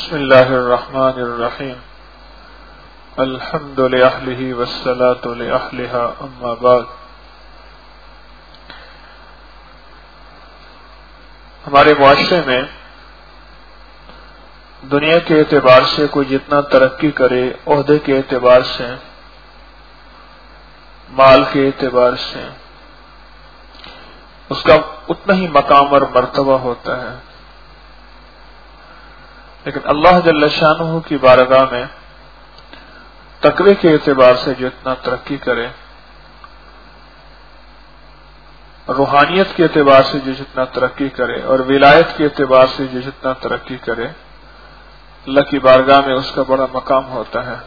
بسم اللہ الرحمن الرحیم الحمد لأہلہ والصلاة لأہلہا اما بعد. ہمارے معاشرے میں دنیا کے اعتبار سے کوئی جتنا ترقی کرے، عہدے کے اعتبار سے، مال کے اعتبار سے، اس کا اتنا ہی مقام اور مرتبہ ہوتا ہے. لیکن اللہ جل شانہ کی بارگاہ میں تقوی کے اعتبار سے جو اتنا ترقی کرے، روحانیت کے اعتبار سے جو جتنا ترقی کرے، اور ولایت کے اعتبار سے جو جتنا ترقی کرے، اللہ کی بارگاہ میں اس کا بڑا مقام ہوتا ہے.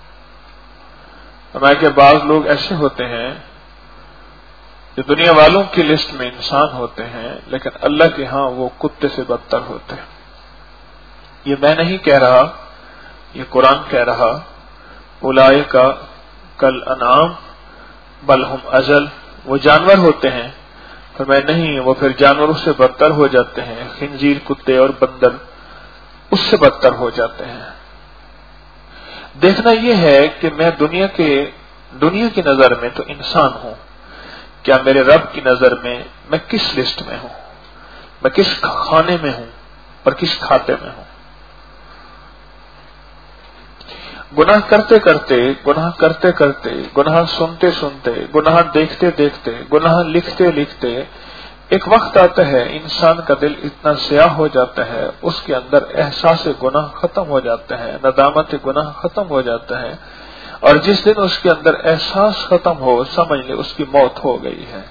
ہمارے کہ بعض لوگ ایسے ہوتے ہیں جو دنیا والوں کی لسٹ میں انسان ہوتے ہیں، لیکن اللہ کے ہاں وہ کتے سے بدتر ہوتے ہیں. یہ میں نہیں کہہ رہا، یہ قرآن کہہ رہا. اولئک کالانعام بل ہم اضل، وہ جانور ہوتے ہیں. فرمایا نہیں، وہ پھر جانوروں سے بدتر ہو جاتے ہیں. خنزیر، کتے اور بندر اس سے بدتر ہو جاتے ہیں. دیکھنا یہ ہے کہ میں دنیا کی نظر میں تو انسان ہوں، کیا میرے رب کی نظر میں کس لسٹ میں ہوں، میں کس کھانے میں ہوں اور کس کھاتے میں ہوں. گناہ کرتے کرتے، گناہ سنتے سنتے، گناہ دیکھتے دیکھتے، گناہ لکھتے لکھتے، ایک وقت آتا ہے انسان کا دل اتنا سیاہ ہو جاتا ہے، اس کے اندر احساس گناہ ختم ہو جاتا ہے، ندامت گناہ ختم ہو جاتا ہے، اور جس دن اس کے اندر احساس ختم ہو، سمجھ لے اس کی موت ہو گئی ہے.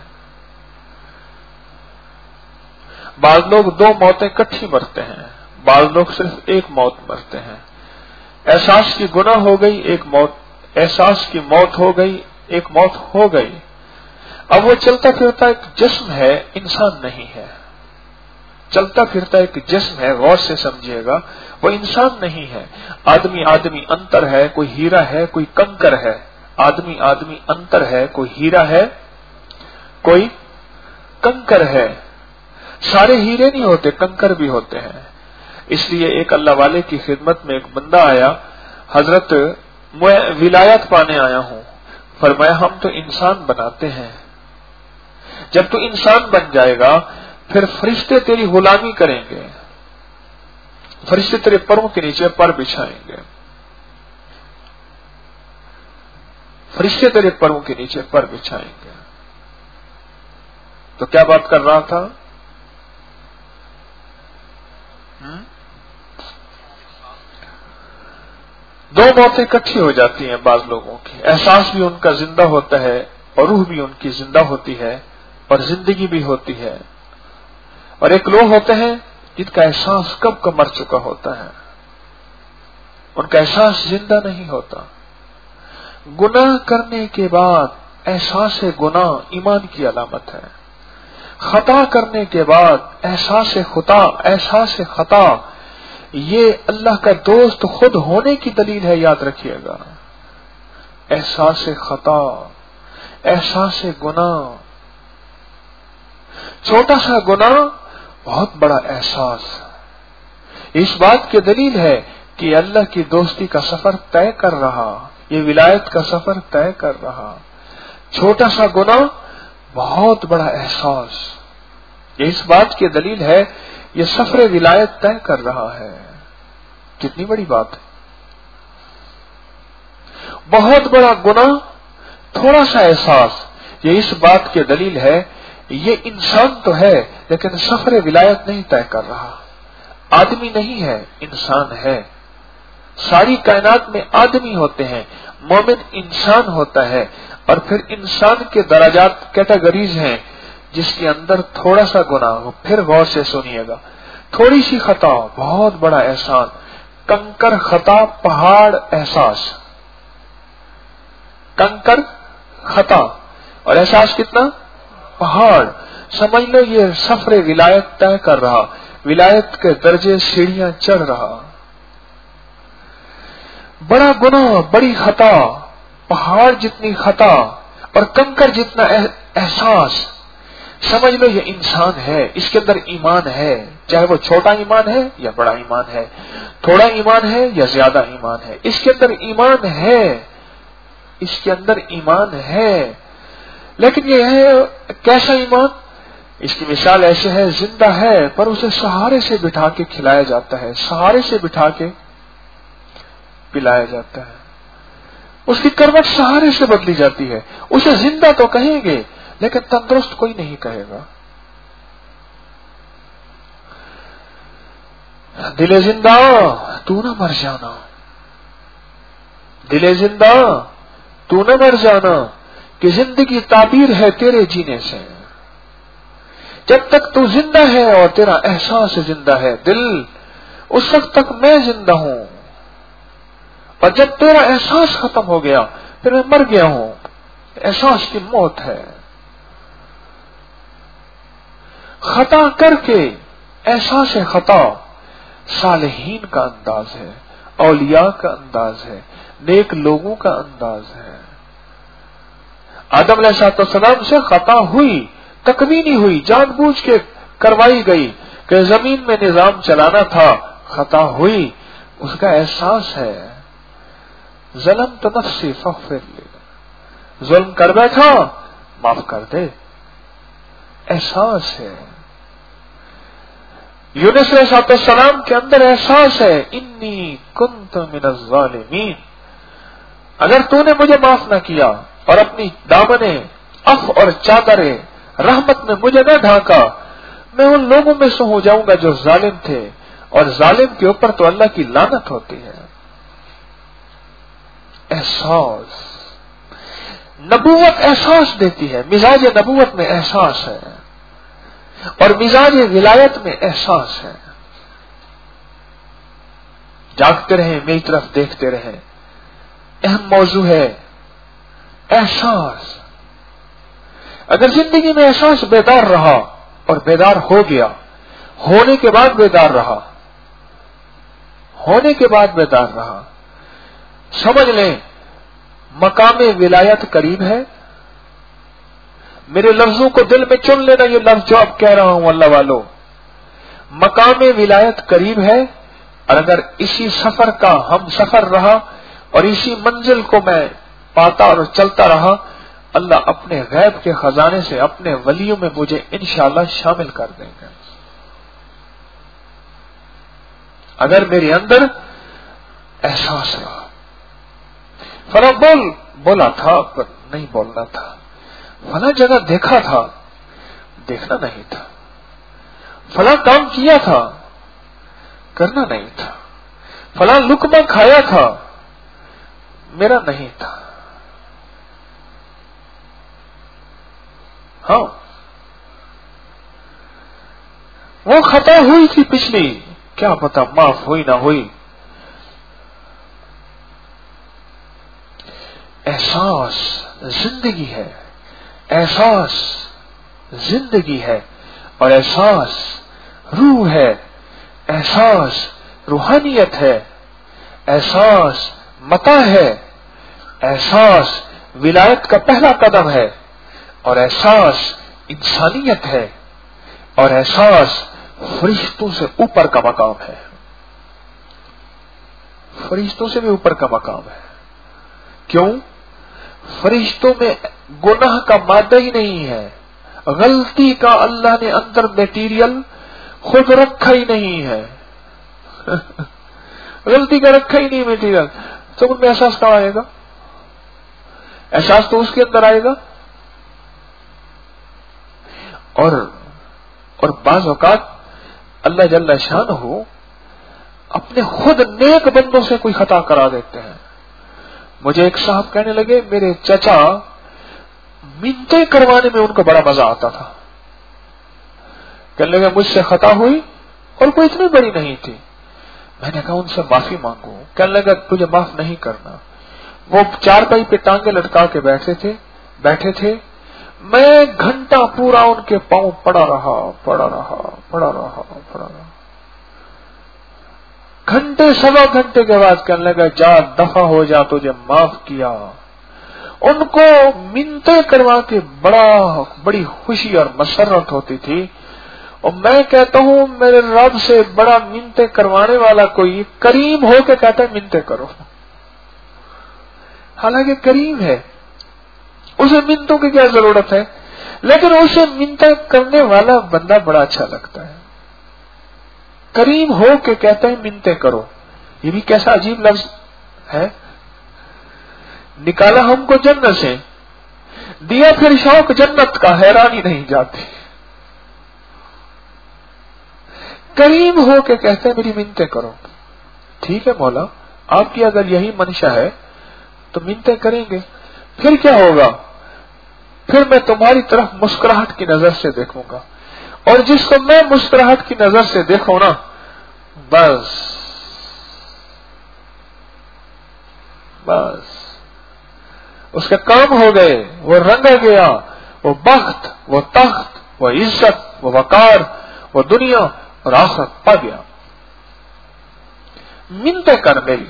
بعض لوگ 2 موتیں اکٹھی مرتے ہیں، بعض لوگ صرف ایک موت مرتے ہیں. احساس کی گناہ ہو گئی، ایک موت، احساس کی موت ہو گئی، ایک موت ہو گئی. اب وہ چلتا پھرتا ایک جسم ہے، انسان نہیں ہے. چلتا پھرتا ایک جسم ہے، غور سے سمجھیے گا، وہ انسان نہیں ہے. آدمی انتر ہے، کوئی ہیرا ہے، کوئی کنکر ہے. آدمی انتر ہے، کوئی ہیرا ہے، کوئی کنکر ہے. سارے ہیرے نہیں ہوتے، کنکر بھی ہوتے ہیں. اس لیے ایک اللہ والے کی خدمت میں ایک بندہ آیا، حضرت میں ولایت پانے آیا ہوں. فرمایا ہم تو انسان بناتے ہیں، جب تو انسان بن جائے گا پھر فرشتے تیری غلامی کریں گے، فرشتے تیرے پروں کے نیچے پر بچھائیں گے، فرشتے تیرے پروں کے نیچے پر بچھائیں گے. تو کیا بات کر رہا تھا؟ 2 موتیں اکٹھی ہو جاتی ہیں بعض لوگوں کی. احساس بھی ان کا زندہ ہوتا ہے، اور روح بھی ان کی زندہ ہوتی ہے، اور زندگی بھی ہوتی ہے. اور ایک لوگ ہوتے ہیں جن کا احساس کب کا مر چکا ہوتا ہے، ان کا احساس زندہ نہیں ہوتا. گناہ کرنے کے بعد احساس گناہ ایمان کی علامت ہے. خطا کرنے کے بعد احساس خطا یہ اللہ کا دوست خود ہونے کی دلیل ہے، یاد رکھیے گا. احساس خطا، احساس گناہ، چھوٹا سا گناہ بہت بڑا احساس. اس بات کی دلیل ہے کہ اللہ کی دوستی کا سفر طے کر رہا، یہ ولایت کا سفر طے کر رہا. چھوٹا سا گناہ بہت بڑا احساس، یہ اس بات کی دلیل ہے یہ سفر ولایت طے کر رہا ہے. کتنی بڑی بات ہے. بہت بڑا گناہ، تھوڑا سا احساس، یہ اس بات کی دلیل ہے یہ انسان تو ہے لیکن سفر ولایت نہیں طے کر رہا. آدمی نہیں ہے، انسان ہے. ساری کائنات میں آدمی ہوتے ہیں، مومن انسان ہوتا ہے. اور پھر انسان کے درجات، کیٹیگریز ہیں، جس کے اندر تھوڑا سا گناہ ہو. پھر غور سے سنیے گا، تھوڑی سی خطا بہت بڑا احسان، کنکر خطا پہاڑ احساس. کنکر خطا اور احساس کتنا؟ پہاڑ. سمجھ لو یہ سفر ولایت طے کر رہا، ولایت کے درجے سیڑھیاں چڑھ رہا. بڑا گناہ، بڑی خطا، پہاڑ جتنی خطا اور کنکر جتنا احساس. سمجھ لو یہ انسان ہے، اس کے اندر ایمان ہے. چاہے وہ چھوٹا ایمان ہے یا بڑا ایمان ہے، تھوڑا ایمان ہے یا زیادہ ایمان ہے، اس کے اندر ایمان ہے، اس کے اندر ایمان ہے، لیکن یہ ہے کیسا ایمان؟ اس کی مثال ایسے ہے، زندہ ہے پر اسے سہارے سے بٹھا کے کھلایا جاتا ہے، سہارے سے بٹھا کے پلایا جاتا ہے، اس کی کروٹ سہارے سے بدلی جاتی ہے، اسے زندہ تو کہیں گے لیکن تندرست کوئی نہیں کہے گا۔ دل زندہ تو نہ مر جانا، دل زندہ تو نہ مر جانا، کہ زندگی تعبیر ہے تیرے جینے سے، جب تک تو زندہ ہے اور تیرا احساس زندہ ہے دل، اس وقت تک میں زندہ ہوں، اور جب تیرا احساس ختم ہو گیا پھر میں مر گیا ہوں، احساس کی موت ہے۔ خطا کر کے احساس خطا صالحین کا انداز ہے، اولیاء کا انداز ہے، نیک لوگوں کا انداز ہے۔ آدم علیہ السلام سے خطا ہوئی، تکوینی ہوئی، جان بوجھ کے کروائی گئی کہ زمین میں نظام چلانا تھا، خطا ہوئی، اس کا احساس ہے۔ ظلمت نفسی فاغفر لی، ظلم کر بیٹھا معاف کر دے، احساس ہے۔ یونس علیہ السلام کے اندر احساس ہے، انی کنت من الظالمین، اگر تو نے مجھے معاف نہ کیا اور اپنی دامنیں عفو اور چادر رحمت میں مجھے نہ ڈھانکا، میں ان لوگوں میں سے ہو جاؤں گا جو ظالم تھے، اور ظالم کے اوپر تو اللہ کی لعنت ہوتی ہے۔ احساس، نبوت احساس دیتی ہے، مزاج نبوت میں احساس ہے، اور مزاج ولایت میں احساس ہے۔ جاگتے رہیں، میری طرف دیکھتے رہیں، اہم موضوع ہے احساس۔ اگر زندگی میں احساس بیدار رہا اور بیدار ہو گیا، ہونے کے بعد بیدار رہا، ہونے کے بعد بیدار رہا، سمجھ لیں مقام ولایت قریب ہے۔ میرے لفظوں کو دل میں چن لینا، یہ لفظ جو اب کہہ رہا ہوں اللہ والو، مقام ولایت قریب ہے، اور اگر اسی سفر کا ہم سفر رہا اور اسی منزل کو میں پاتا اور چلتا رہا، اللہ اپنے غیب کے خزانے سے اپنے ولیوں میں مجھے انشاءاللہ شامل کر دیں گے۔ اگر میرے اندر احساس رہا، فلاں بولا تھا پر نہیں بولنا تھا، فلاں جگہ دیکھا تھا دیکھنا نہیں تھا، فلاں کام کیا تھا کرنا نہیں تھا، فلاں لقمہ کھایا تھا میرا نہیں تھا۔ ہاں وہ خطا ہوئی تھی پچھلی، کیا پتا معاف ہوئی نہ ہوئی۔ احساس زندگی ہے، احساس زندگی ہے، اور احساس روح ہے، احساس روحانیت ہے، احساس متاع ہے، احساس ولایت کا پہلا قدم ہے، اور احساس انسانیت ہے، اور احساس فرشتوں سے اوپر کا مقام ہے، فرشتوں سے بھی اوپر کا مقام ہے۔ کیوں؟ فرشتوں میں گناہ کا مادہ ہی نہیں ہے، غلطی کا اللہ نے اندر میٹیریل خود رکھا ہی نہیں ہے، غلطی کا رکھا ہی نہیں میٹیریل، تو ان میں احساس کہاں آئے گا؟ احساس تو اس کے اندر آئے گا۔ اور بعض اوقات اللہ جل شانہ اپنے خود نیک بندوں سے کوئی خطا کرا دیتے ہیں۔ مجھے ایک صاحب کہنے لگے میرے چچا منتیں کروانے میں ان کو بڑا مزہ آتا تھا، کہنے لگے مجھ سے خطا ہوئی اور کوئی اتنی بڑی نہیں تھی، میں نے کہا ان سے معافی مانگو، کہنے لگا تجھے معاف نہیں کرنا۔ وہ چارپائی پہ ٹانگیں لٹکا کے بیٹھے تھے، میں گھنٹہ پورا ان کے پاؤں پڑا رہا، گھنٹے سوا گھنٹے کے بعد کہنے لگا جا دفع ہو جا، تجھے معاف کیا۔ ان کو منتیں کروا کے بڑی خوشی اور مسرت ہوتی تھی، اور میں کہتا ہوں میرے رب سے بڑا منتیں کروانے والا کوئی کریم ہو کے کہتا ہے منتیں کرو، حالانکہ کریم ہے، اسے منتوں کی کیا ضرورت ہے، لیکن اسے منتیں کرنے والا بندہ بڑا اچھا لگتا ہے، کریم ہو کے کہتا ہے منتیں کرو۔ یہ بھی کیسا عجیب لفظ ہے، نکالا ہم کو جنت سے، دیا پھر شوق جنت کا، حیرانی نہیں جاتی۔ کریم ہو کے کہتے ہیں میری منتیں کرو۔ ٹھیک ہے مولا، آپ کی اگر یہی منشا ہے تو منتیں کریں گے، پھر کیا ہوگا، پھر میں تمہاری طرف مسکراہٹ کی نظر سے دیکھوں گا، اور جس کو میں مسکراہٹ کی نظر سے دیکھوں نا، بس اس کے کام ہو گئے، وہ رنگ گیا، وہ بخت، وہ تخت، وہ عزت، وہ وقار، وہ دنیا اور آخرت پا گیا۔ منتیں کر میری،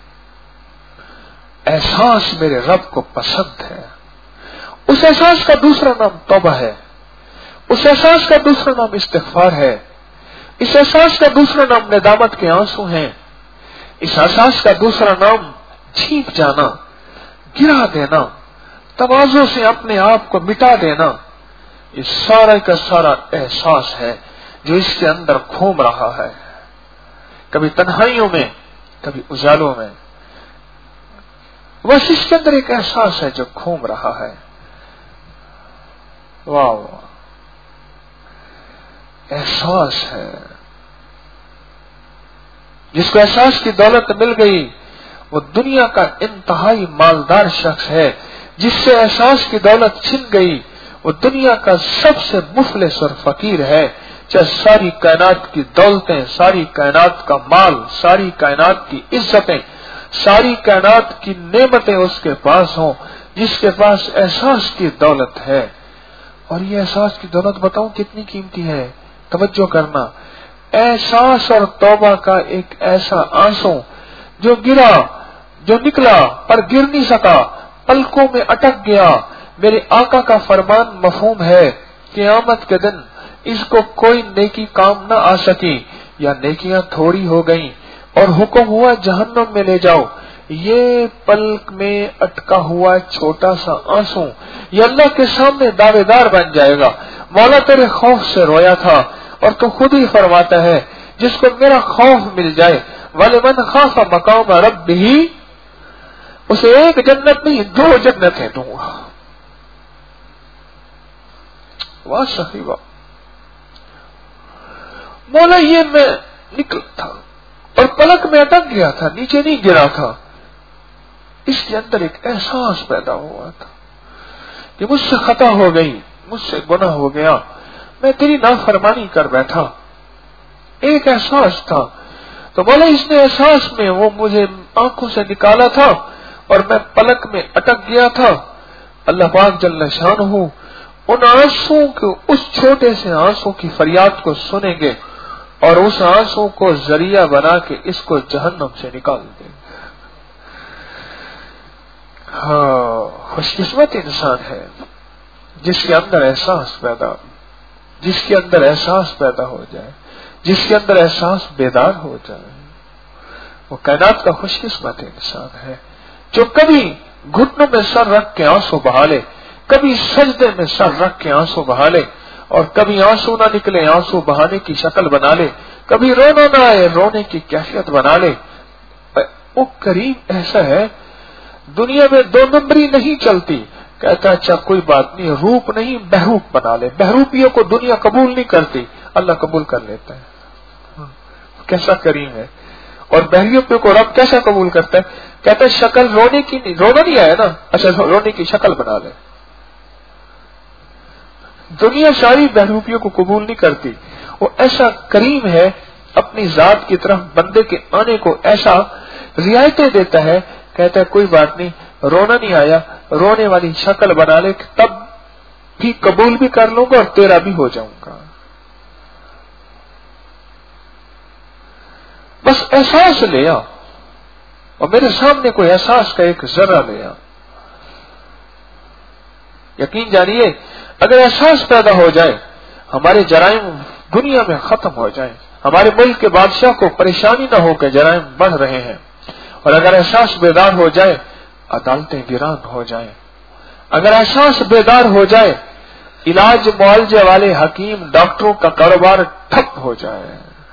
احساس میرے رب کو پسند ہے۔ اس احساس کا دوسرا نام توبہ ہے، اس احساس کا دوسرا نام استغفار ہے، اس احساس کا دوسرا نام ندامت کے آنسو ہیں، اس احساس کا دوسرا نام چھینپ جانا، گرا دینا، تواضع سے اپنے آپ کو مٹا دینا۔ یہ سارا کا سارا احساس ہے جو اس کے اندر گھوم رہا ہے، کبھی تنہائیوں میں، کبھی اجالوں میں، بس اس کے اندر ایک احساس ہے جو گھوم رہا ہے۔ واہ واہ، احساس ہے۔ جس کو احساس کی دولت مل گئی وہ دنیا کا انتہائی مالدار شخص ہے، جس سے احساس کی دولت چھن گئی وہ دنیا کا سب سے مفلس اور فقیر ہے۔ چاہے ساری کائنات کی دولتیں، ساری کائنات کا مال، ساری کائنات کی عزتیں، ساری کائنات کی نعمتیں اس کے پاس ہوں، جس کے پاس احساس کی دولت ہے۔ اور یہ احساس کی دولت بتاؤں کتنی قیمتی ہے، توجہ کرنا۔ احساس اور توبہ کا ایک ایسا آنسو جو گرا، جو نکلا پر گر نہیں سکا، پلکوں میں اٹک گیا۔ میرے آقا کا فرمان مفہوم ہے، قیامت کے دن اس کو کوئی نیکی کام نہ آ سکی، یا نیکیاں تھوڑی ہو گئیں اور حکم ہوا جہنم میں لے جاؤ، یہ پلک میں اٹکا ہوا چھوٹا سا آنسو یہ اللہ کے سامنے دعوے دار بن جائے گا، مولا تیرے خوف سے رویا تھا، اور تو خود ہی فرماتا ہے جس کو میرا خوف مل جائے، وَلِمَنْ خَافَ مَقَامَ رَبِّهِ، اسے ایک جنت نہیں 2 جنتیں دوں گا۔ واہ صحیح، مولا یہ میں نکلا تھا اور پلک میں اٹک گیا تھا، نیچے نہیں گرا تھا۔ اس کے اندر ایک احساس پیدا ہوا تھا کہ مجھ سے خطا ہو گئی، مجھ سے گناہ ہو گیا، میں تیری نافرمانی کر بیٹھا، ایک احساس تھا۔ تو مولا اس نے احساس میں وہ مجھے آنکھوں سے نکالا تھا اور میں پلک میں اٹک گیا تھا۔ اللہ پاک جل شانہ ان آنسوں کو، اس چھوٹے سے آنسوں کی فریاد کو سنیں گے اور اس آنسوں کو ذریعہ بنا کے اس کو جہنم سے نکال دیں گے۔ ہاں، خوش قسمت انسان ہے جس کے اندر احساس پیدا، جس کے اندر احساس پیدا ہو جائے، جس کے اندر احساس بیدار ہو جائے، وہ کائنات کا خوش قسمت انسان ہے جو کبھی گھٹنوں میں سر رکھ کے آنسو بہا لے، کبھی سجدے میں سر رکھ کے آنسو بہا لے، اور کبھی آنسو نہ نکلے آنسو بہانے کی شکل بنا لے، کبھی رونا نہ آئے رونے کی کیفیت بنا لے۔ وہ کریم ایسا ہے، دنیا میں 2 نمبری نہیں چلتی، کہتا اچھا کوئی بات نہیں، روپ نہیں بہروپ بنا لے، بہروپیوں کو دنیا قبول نہیں کرتی، اللہ قبول کر لیتا ہے۔ کیسا کریم ہے۔ اور بہروپیوں کو رب کیسا قبول کرتا ہے، کہتا ہے شکل رونے کی نہیں، رونا نہیں آیا نا، اچھا رونے کی شکل بنا لے۔ دنیا ساری بہروپیوں کو قبول نہیں کرتی، وہ ایسا کریم ہے، اپنی ذات کی طرف بندے کے آنے کو ایسا رعایتیں دیتا ہے، کہتا ہے کوئی بات نہیں، رونا نہیں آیا، رونے والی شکل بنا لے، تب بھی قبول بھی کر لوں گا اور تیرا بھی ہو جاؤں گا۔ بس احساس لے آ، اور میرے سامنے کوئی احساس کا ایک ذرہ لے آ۔ یقین جانیے اگر احساس پیدا ہو جائے، ہمارے جرائم دنیا میں ختم ہو جائیں. ہمارے ملک کے بادشاہ کو پریشانی نہ ہو کہ جرائم بڑھ رہے ہیں، اور اگر احساس بیدار ہو جائے عدالتیں ویران ہو جائیں. اگر احساس بیدار ہو جائے علاج معالجے والے حکیم ڈاکٹروں کا کاروبار ٹھپ ہو جائے،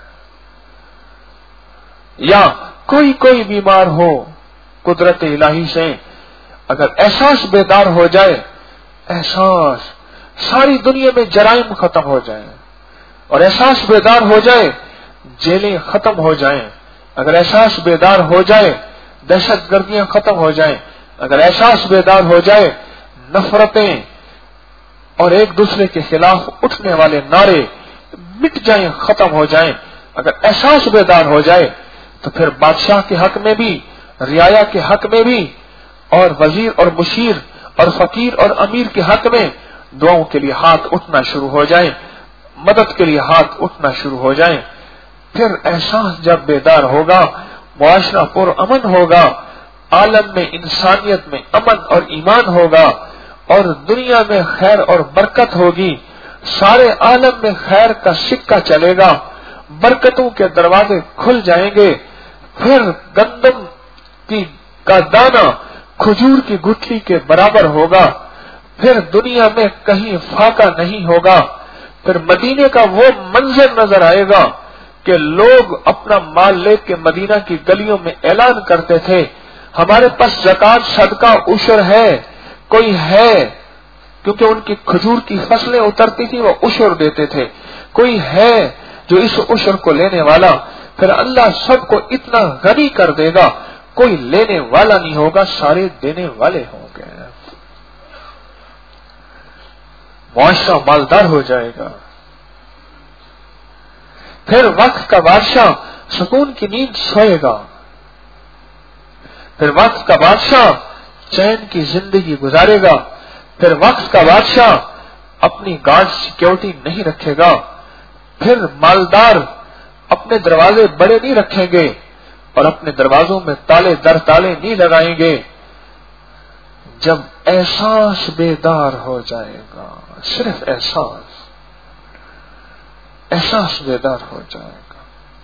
یا کوئی بیمار ہو قدرت الہی سے اگر احساس بیدار ہو جائے، احساس ساری دنیا میں جرائم ختم ہو جائیں، اور احساس بیدار ہو جائے جیلیں ختم ہو جائیں. اگر احساس بیدار ہو جائے دہشت گردیاں ختم ہو جائیں. اگر احساس بیدار ہو جائے نفرتیں اور ایک دوسرے کے خلاف اٹھنے والے نعرے مٹ جائیں، ختم ہو جائیں. اگر احساس بیدار ہو جائے تو پھر بادشاہ کے حق میں بھی، رعایا کے حق میں بھی، اور وزیر اور مشیر اور فقیر اور امیر کے حق میں دعاؤں کے لیے ہاتھ اٹھنا شروع ہو جائیں، مدد کے لیے ہاتھ اٹھنا شروع ہو جائیں. پھر احساس جب بیدار ہوگا معاشرہ پر امن ہوگا، عالم میں انسانیت میں امن اور ایمان ہوگا، اور دنیا میں خیر اور برکت ہوگی. سارے عالم میں خیر کا سکہ چلے گا، برکتوں کے دروازے کھل جائیں گے. پھر گندم کا دانہ کھجور کی گٹھلی کے برابر ہوگا. پھر دنیا میں کہیں فاقہ نہیں ہوگا. پھر مدینے کا وہ منظر نظر آئے گا کہ لوگ اپنا مال لے کے مدینہ کی گلیوں میں اعلان کرتے تھے ہمارے پاس زکات صدقہ عشر ہے. کوئی ہے کیونکہ ان کی کھجور کی فصلیں اترتی تھی، وہ عشر دیتے تھے. کوئی ہے جو اس عشر کو لینے والا. پھر اللہ سب کو اتنا غنی کر دے گا، کوئی لینے والا نہیں ہوگا، سارے دینے والے ہوں گے. معاشرہ مالدار ہو جائے گا. پھر وقت کا بادشاہ سکون کی نیند سوئے گا. پھر وقت کا بادشاہ چین کی زندگی گزارے گا. پھر وقت کا بادشاہ اپنی گارڈ سیکیورٹی نہیں رکھے گا. پھر مالدار اپنے دروازے بڑے نہیں رکھیں گے اور اپنے دروازوں میں تالے در تالے نہیں لگائیں گے. جب احساس بیدار ہو جائے گا، صرف احساس بیدار ہو جائے گا.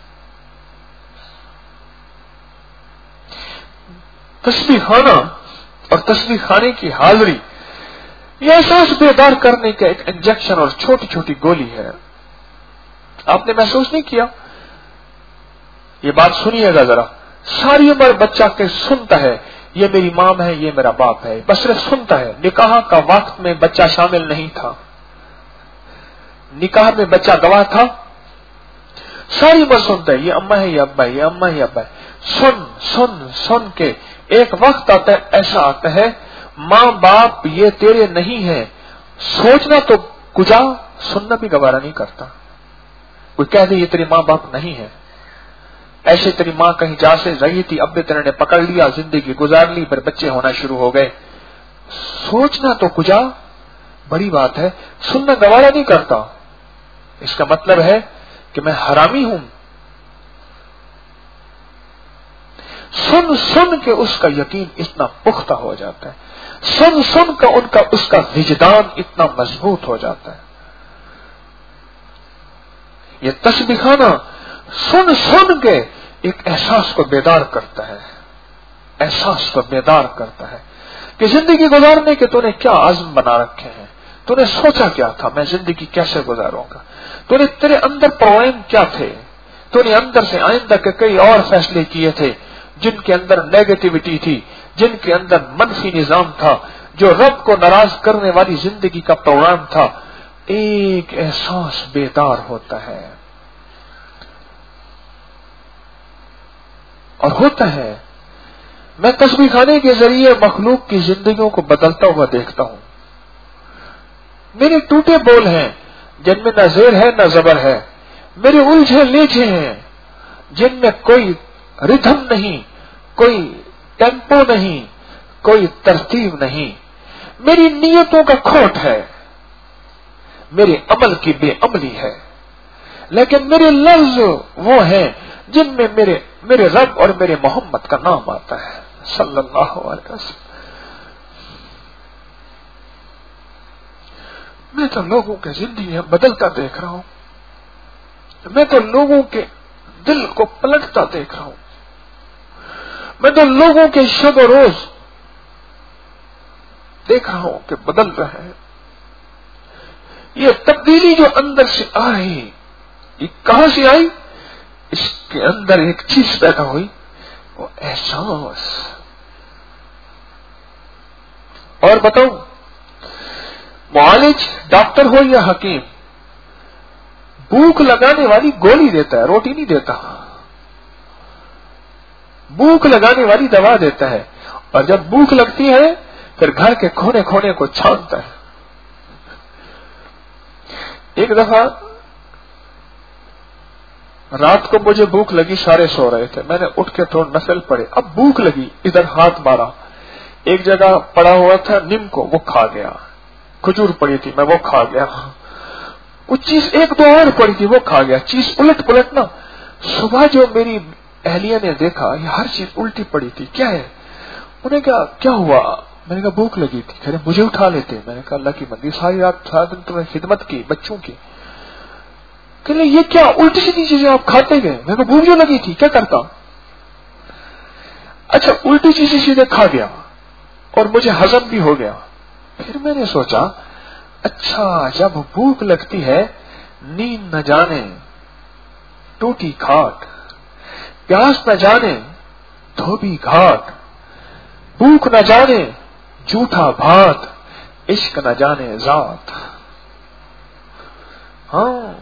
تسبیح خانہ اور تسبیح خانے کی حاضری یہ احساس بیدار کرنے کا ایک انجیکشن اور چھوٹی چھوٹی گولی ہے. آپ نے محسوس نہیں کیا؟ یہ بات سنیے گا ذرا. ساری عمر بچہ کے سنتا ہے یہ میری ماں ہے، یہ میرا باپ ہے، بس صرف سنتا ہے. نکاح کا وقت میں بچہ شامل نہیں تھا، نکاح میں بچہ گواہ تھا. ساری عمر سنتا ہے یہ اماں ہے، یہ ابا ہے، یہ اماں ہے، یہ ابا ہے. سن کے ایک وقت آتا ہے، ایسا آتا ہے ماں باپ یہ تیرے نہیں ہے. سوچنا تو کجا، سننا بھی گوارا نہیں کرتا. کوئی کہہ دے یہ تیری ماں باپ نہیں ہے، ایسے تیری ماں کہیں جا سے رہی تھی، ابے تیرے نے پکڑ لیا، زندگی گزار لی، پھر بچے ہونا شروع ہو گئے. سوچنا تو کجا بڑی بات ہے، سننا گوارا نہیں کرتا. اس کا مطلب ہے کہ میں حرامی ہوں. سن کے اس کا یقین اتنا پختہ ہو جاتا ہے، سن کا اس کا وجدان اتنا مضبوط ہو جاتا ہے. یہ تسبیح خانہ سن کے ایک احساس کو بیدار کرتا ہے، احساس کو بیدار کرتا ہے کہ زندگی گزارنے کے تو نے کیا عزم بنا رکھے ہیں، تو نے سوچا کیا تھا میں زندگی کیسے گزاروں گا، تو نے تیرے اندر پروائم کیا تھے، تو نے اندر سے آئندہ کے کئی اور فیصلے کیے تھے جن کے اندر نیگیٹیوٹی تھی، جن کے اندر منفی نظام تھا، جو رب کو ناراض کرنے والی زندگی کا پروگرام تھا. ایک احساس بیدار ہوتا ہے اور ہوتا ہے. میں تسبیح خانے کے ذریعے مخلوق کی زندگیوں کو بدلتا ہوا دیکھتا ہوں. میرے ٹوٹے بول ہیں جن میں نہ زیر ہے نہ زبر ہے، میرے الجھے لیجھے ہیں جن میں کوئی ردھم نہیں، کوئی ٹیمپو نہیں، کوئی ترتیب نہیں. میری نیتوں کا کھوٹ ہے، میرے عمل کی بے عملی ہے، لیکن میرے لفظ وہ ہیں جن میں میرے رب اور میرے محمد کا نام آتا ہے صلی اللہ علیہ وسلم. میں تو لوگوں کی زندگی بدلتا دیکھ رہا ہوں. میں تو لوگوں کے دل کو پلٹتا دیکھ رہا ہوں، میں تو لوگوں کے شب و روز دیکھ رہا ہوں کہ بدل رہے ہیں۔ یہ تبدیلی جو اندر سے آ رہی ہے، یہ کہاں سے آئی؟ اس کے اندر ایک چیز پیدا ہوئی، وہ احساس۔ اور بتاؤں، معالج ڈاکٹر ہو یا حکیم، بھوک لگانے والی گولی دیتا ہے، روٹی نہیں دیتا۔ بھوک لگانے والی دوا دیتا ہے، اور جب بھوک لگتی ہے پھر گھر کے کونے کونے کو چھانتا ہے۔ ایک دفعہ رات کو مجھے بھوک لگی، سارے سو رہے تھے، میں نے اٹھ کے تھوڑا نفل پڑے، اب بھوک لگی، ادھر ہاتھ مارا، ایک جگہ پڑا ہوا تھا نیم کو، وہ کھا گیا، کھجور پڑی تھی میں وہ کھا گیا، کچھ چیز ایک دو اور پڑی تھی وہ کھا گیا، چیز الٹ پلٹ نا۔ صبح جو میری اہلیہ نے دیکھا یہ ہر چیز الٹی پڑی تھی، کیا ہے؟ انہیں کہا کیا ہوا؟ میں نے کہا بھوک لگی تھی، کہہ رہے مجھے اٹھا لیتے۔ میں نے کہا اللہ کی بندی، ساری رات سارا دن تمہیں خدمت کی بچوں کی، کہ یہ کیا الٹی سیدھی چیزیں آپ کھاتے گئے؟ میں نے کہا بھوک جو لگی تھی کیا کرتا؟ اچھا الٹی چیزیں سیدھے کھا گیا اور مجھے ہضم بھی ہو گیا۔ پھر میں نے سوچا اچھا جب بھوک لگتی ہے نیند نہ جانے ٹوٹی کھاٹ، پیاس نہ جانے دھوبی گھاٹ، بھوک نہ جانے جھوٹا بھات، عشق نہ جانے ذات۔ ہاں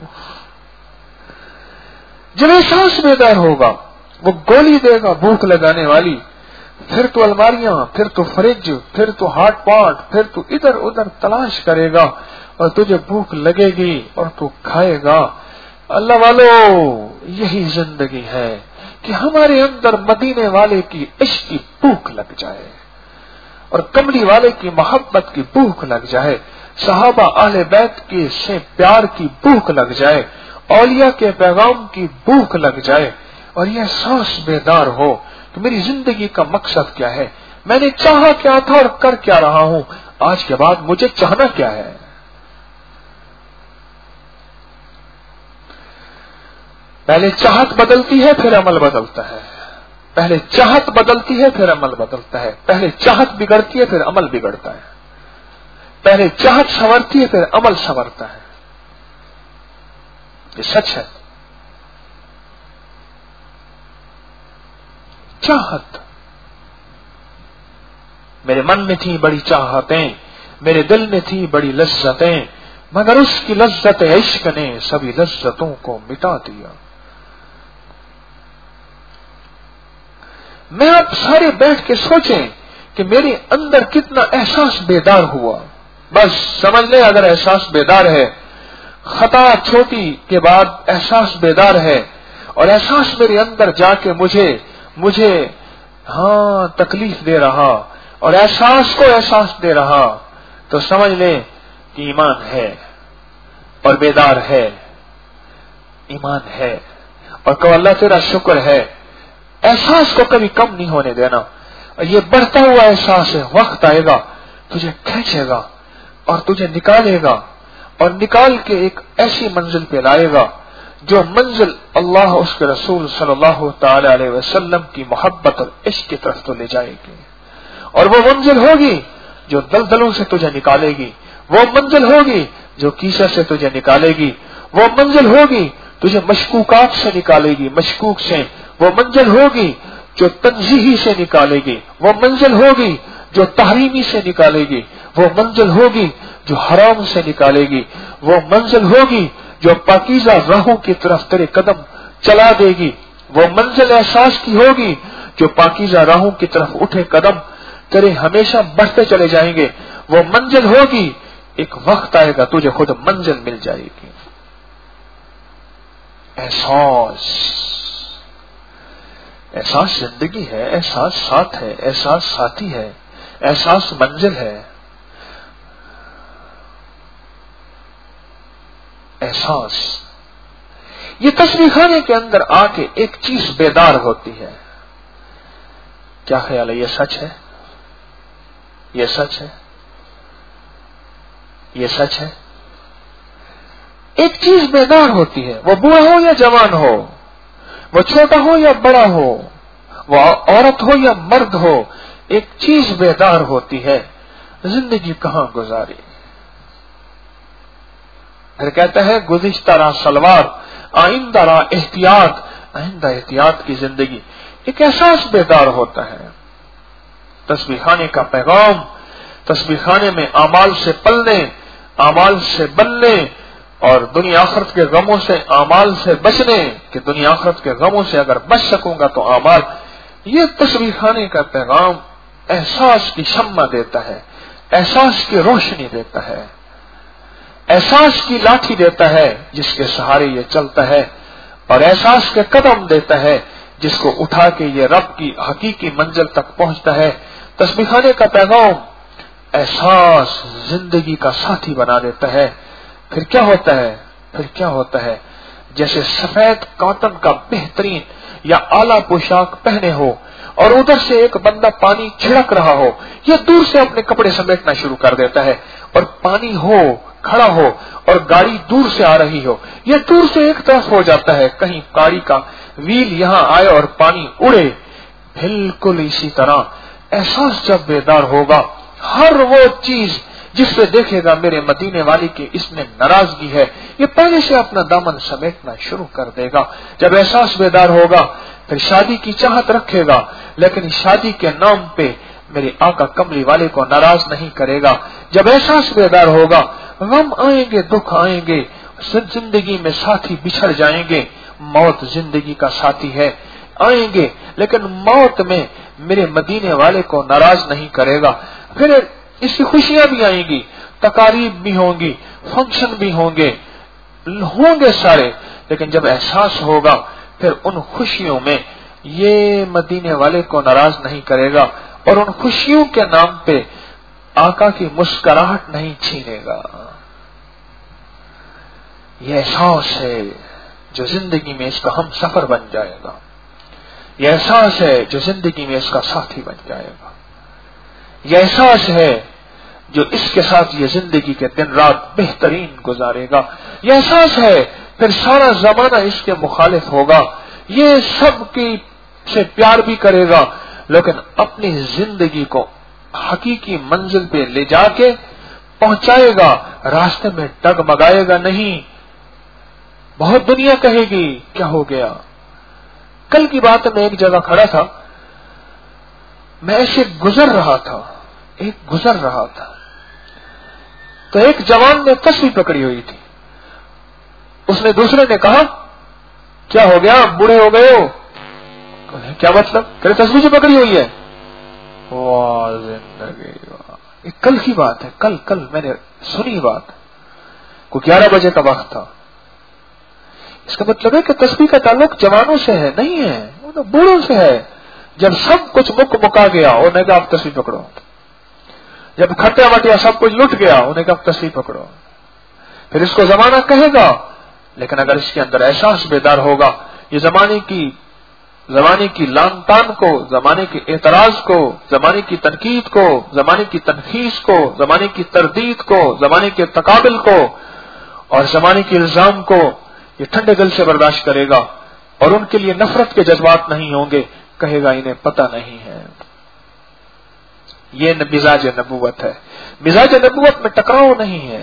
جب احساس بیدار ہوگا وہ گولی دے گا بھوک لگانے والی، پھر تو الماریاں، پھر تو فریج، پھر تو ہاٹ پاٹ، پھر تو ادھر ادھر تلاش کرے گا اور تجھے بھوک لگے گی اور تو کھائے گا۔ اللہ والو یہی زندگی ہے کہ ہمارے اندر مدینے والے کی عشق کی بھوک لگ جائے اور کملی والے کی محبت کی بھوک لگ جائے، صحابہ اہل بیت کے سے پیار کی بھوک لگ جائے، اولیاء کے پیغام کی بھوک لگ جائے، اور یہ احساس بیدار ہو کہ میری زندگی کا مقصد کیا ہے، میں نے چاہا کیا تھا اور کر کیا رہا ہوں، آج کے بعد مجھے چاہنا کیا ہے۔ پہلے چاہت بدلتی ہے پھر عمل بدلتا ہے، پہلے چاہت بدلتی ہے پھر عمل بدلتا ہے، پہلے چاہت بگڑتی ہے پھر عمل بگڑتا ہے، پہلے چاہت سنورتی ہے پھر عمل سنورتا ہے۔ یہ سچ ہے۔ چاہت، میرے من میں تھی بڑی چاہتیں، میرے دل میں تھی بڑی لذتیں، مگر اس کی لذت عشق نے سبھی لذتوں کو مٹا دیا۔ میں آپ سارے بیٹھ کے سوچیں کہ میرے اندر کتنا احساس بیدار ہوا، بس سمجھ لیں اگر احساس بیدار ہے، خطا چھوٹی کے بعد احساس بیدار ہے، اور احساس میرے اندر جا کے مجھے تکلیف دے رہا اور احساس کو احساس دے رہا، تو سمجھ لیں کہ ایمان ہے اور بیدار ہے، ایمان ہے، اور کہ اللہ تیرا شکر ہے۔ احساس کو کبھی کم نہیں ہونے دینا، اور یہ بڑھتا ہوا احساس ہے، وقت آئے گا تجھے کھینچے گا اور تجھے نکالے گا اور نکال کے ایک ایسی منزل پہ لائے گا جو منزل اللہ اس کے رسول صلی اللہ تعالی علیہ وسلم کی محبت اور عشق کی طرف تو لے جائے گی، اور وہ منزل ہوگی جو دلدلوں سے تجھے نکالے گی، وہ منزل ہوگی جو کیسے سے تجھے نکالے گی، وہ منزل ہوگی تجھے مشکوکات سے نکالے گی، مشکوک سے، وہ منزل ہوگی جو تنزیہی سے نکالے گی، وہ منزل ہوگی جو تحریمی سے نکالے گی، وہ منزل ہوگی جو حرام سے نکالے گی، وہ منزل ہوگی جو پاکیزہ راہوں کی طرف تیرے قدم چلا دے گی، وہ منزل احساس کی ہوگی جو پاکیزہ راہوں کی طرف اٹھے قدم تیرے ہمیشہ بڑھتے چلے جائیں گے، وہ منزل ہوگی ایک وقت آئے گا تجھے خود منزل مل جائے گی۔ احساس زندگی ہے، احساس ساتھ ہے، احساس ساتھی ہے، احساس منزل ہے۔ احساس یہ تصویر خانے کے اندر آ کے ایک چیز بیدار ہوتی ہے۔ کیا خیال ہے؟ یہ سچ ہے؟ یہ سچ ہے؟ یہ سچ ہے؟ ایک چیز بیدار ہوتی ہے، وہ بوڑھا ہو یا جوان ہو، وہ چھوٹا ہو یا بڑا ہو، وہ عورت ہو یا مرد ہو، ایک چیز بیدار ہوتی ہے، زندگی کہاں گزاری۔ پھر کہتا ہے گزشتہ راہ سلوار، آئندہ راہ احتیاط، آئندہ احتیاط کی زندگی۔ ایک احساس بیدار ہوتا ہے۔ تسبیح خانے کا پیغام، تسبیح خانے میں اعمال سے پلنے، اعمال سے بننے، اور دنیا آخرت کے غموں سے اعمال سے بچنے، کہ دنیا آخرت کے غموں سے اگر بچ سکوں گا تو اعمال۔ یہ تسبیح خانے کا پیغام احساس کی شمع دیتا ہے، احساس کی روشنی دیتا ہے، احساس کی لاٹھی دیتا ہے جس کے سہارے یہ چلتا ہے، اور احساس کے قدم دیتا ہے جس کو اٹھا کے یہ رب کی حقیقی منزل تک پہنچتا ہے۔ تسبیح خانے کا پیغام احساس زندگی کا ساتھی بنا دیتا ہے۔ پھر کیا ہوتا ہے؟ پھر کیا ہوتا ہے؟ جیسے سفید کاٹن کا بہترین یا اعلیٰ پوشاک پہنے ہو اور ادھر سے ایک بندہ پانی چھڑک رہا ہو، یہ دور سے اپنے کپڑے سمیٹنا شروع کر دیتا ہے، اور پانی ہو کھڑا ہو اور گاڑی دور سے آ رہی ہو، یہ دور سے ایک طرف ہو جاتا ہے، کہیں گاڑی کا ویل یہاں آئے اور پانی اڑے۔ بالکل اسی طرح احساس جب بیدار ہوگا، ہر وہ چیز جس سے دیکھے گا میرے مدینے والی کی اس میں ناراضگی ہے، یہ پہلے سے اپنا دامن سمیٹنا شروع کر دے گا۔ جب احساس بیدار ہوگا پھر شادی کی چاہت رکھے گا، لیکن شادی کے نام پہ میرے آقا کملی والے کو ناراض نہیں کرے گا۔ جب احساس بیدار ہوگا، غم آئیں گے، دکھ آئیں گے، زندگی میں ساتھی بچھڑ جائیں گے، موت زندگی کا ساتھی ہے، آئیں گے، لیکن موت میں میرے مدینے والے کو ناراض نہیں کرے گا۔ پھر اس کی خوشیاں بھی آئیں گی، تقاریب بھی ہوں گی، فنکشن بھی ہوں گے سارے، لیکن جب احساس ہوگا پھر ان خوشیوں میں یہ مدینے والے کو ناراض نہیں کرے گا، اور ان خوشیوں کے نام پہ آقا کی مسکراہٹ نہیں چھینے گا۔ یہ احساس ہے جو زندگی میں اس کا ہم سفر بن جائے گا، یہ احساس ہے جو زندگی میں اس کا ساتھی بن جائے گا، یہ احساس ہے جو اس کے ساتھ یہ زندگی کے دن رات بہترین گزارے گا، یہ احساس ہے پھر سارا زمانہ اس کے مخالف ہوگا، یہ سب کی سے پیار بھی کرے گا، لیکن اپنی زندگی کو حقیقی منزل پہ لے جا کے پہنچائے گا، راستے میں ڈگمگائے گا نہیں۔ بہت دنیا کہے گی کیا ہو گیا۔ کل کی بات میں ایک جگہ کھڑا تھا، میں ایسے گزر رہا تھا تو ایک جوان نے تسبیح پکڑی ہوئی تھی، اس نے دوسرے نے کہا کیا ہو گیا، بوڑھے ہو گئے ہو؟ کیا مطلب؟ کہ تسبیح پکڑی ہوئی ہے۔ واہ زندگی واہ، یہ کل کی بات ہے، کل میں نے سنی بات، کو 11 بجے کا وقت تھا۔ اس کا مطلب ہے کہ تسبیح کا تعلق جوانوں سے ہے؟ نہیں ہے، وہ تو بوڑھوں سے ہے۔ جب سب کچھ مکا گیا انہوں نے کہا آپ تسبیح پکڑو، جب کھٹیا وٹیا سب کچھ لٹ گیا انہوں نے کہا آپ تسبیح پکڑو۔ پھر اس کو زمانہ کہے گا، لیکن اگر اس کے اندر احساس بیدار ہوگا، یہ زمانے کی لان تان کو، زمانے کے اعتراض کو، زمانے کی تنقید کو، زمانے کی تنخیص کو، زمانے کی تردید کو، زمانے کے تقابل کو اور زمانے کے الزام کو یہ ٹھنڈے دل سے برداشت کرے گا، اور ان کے لیے نفرت کے جذبات نہیں ہوں گے، کہے گا انہیں پتہ نہیں ہے۔ یہ مزاج نبوت ہے۔ مزاج نبوت میں ٹکراؤ نہیں ہے۔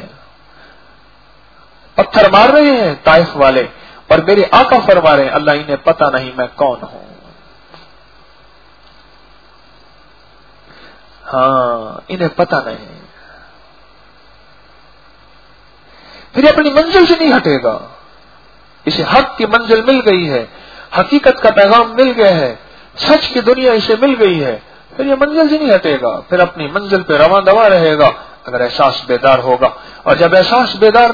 پتھر مار رہے ہیں طائف والے اور میرے آقا فرما رہے ہیں اللہ انہیں پتہ نہیں میں کون ہوں۔ ہاں انہیں پتہ نہیں، پھر اپنی منزل سے نہیں ہٹے گا۔ اسے حق کی منزل مل گئی ہے، حقیقت کا پیغام مل گیا ہے، سچ کی دنیا اسے مل گئی ہے، پھر یہ منزل سے نہیں ہٹے گا، پھر اپنی منزل پہ رواں دوا رہے گا اگر احساس بیدار ہوگا۔ اور جب احساس بیدار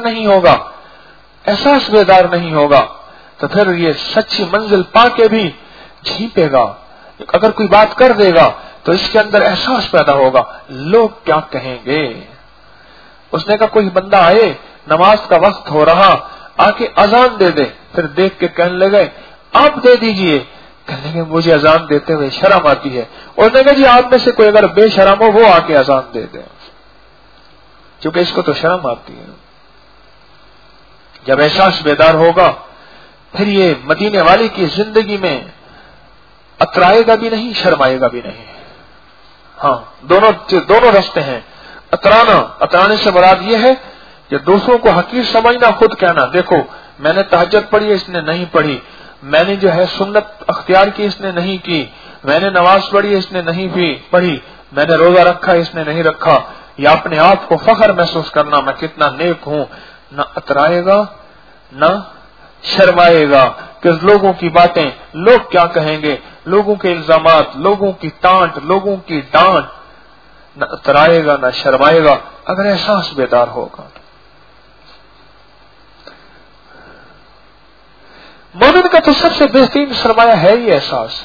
نہیں ہوگا تو پھر یہ سچی منزل پا کے بھی جھیپے گا۔ اگر کوئی بات کر دے گا تو اس کے اندر احساس پیدا ہوگا لوگ کیا کہیں گے۔ اس نے کہا کوئی بندہ آئے، نماز کا وقت ہو رہا، آ کے اذان دے دے، پھر دیکھ کے کہنے لگے آپ دے دیجئے، کہنے لگے مجھے اذان دیتے ہوئے شرم آتی ہے۔ اور نے کہا جی آپ میں سے کوئی اگر بے شرم ہو وہ آ کے اذان دے دے، کیونکہ اس کو تو شرم آتی ہے۔ جب احساس بیدار ہوگا پھر یہ مدینے والے کی زندگی میں اترائے گا بھی نہیں، شرمائے گا بھی نہیں. ہاں دونوں راستے ہیں. اترانے سے مراد یہ ہے کہ دوسروں کو حقیر سمجھنا، خود کہنا دیکھو میں نے تہجد پڑھی اس نے نہیں پڑھی، میں نے جو ہے سنت اختیار کی اس نے نہیں کی، میں نے نماز پڑھی اس نے نہیں پڑھی، میں نے روزہ رکھا اس نے نہیں رکھا، یا اپنے آپ کو فخر محسوس کرنا میں کتنا نیک ہوں. نہ اترائے گا نہ شرمائے گا کہ لوگوں کی باتیں، لوگ کیا کہیں گے، لوگوں کے الزامات، لوگوں کی ٹانٹ، لوگوں کی ڈانٹ. نہ اترائے گا نہ شرمائے گا اگر احساس بیدار ہوگا. مومن کا تو سب سے بہترین سرمایہ ہے یہ احساس.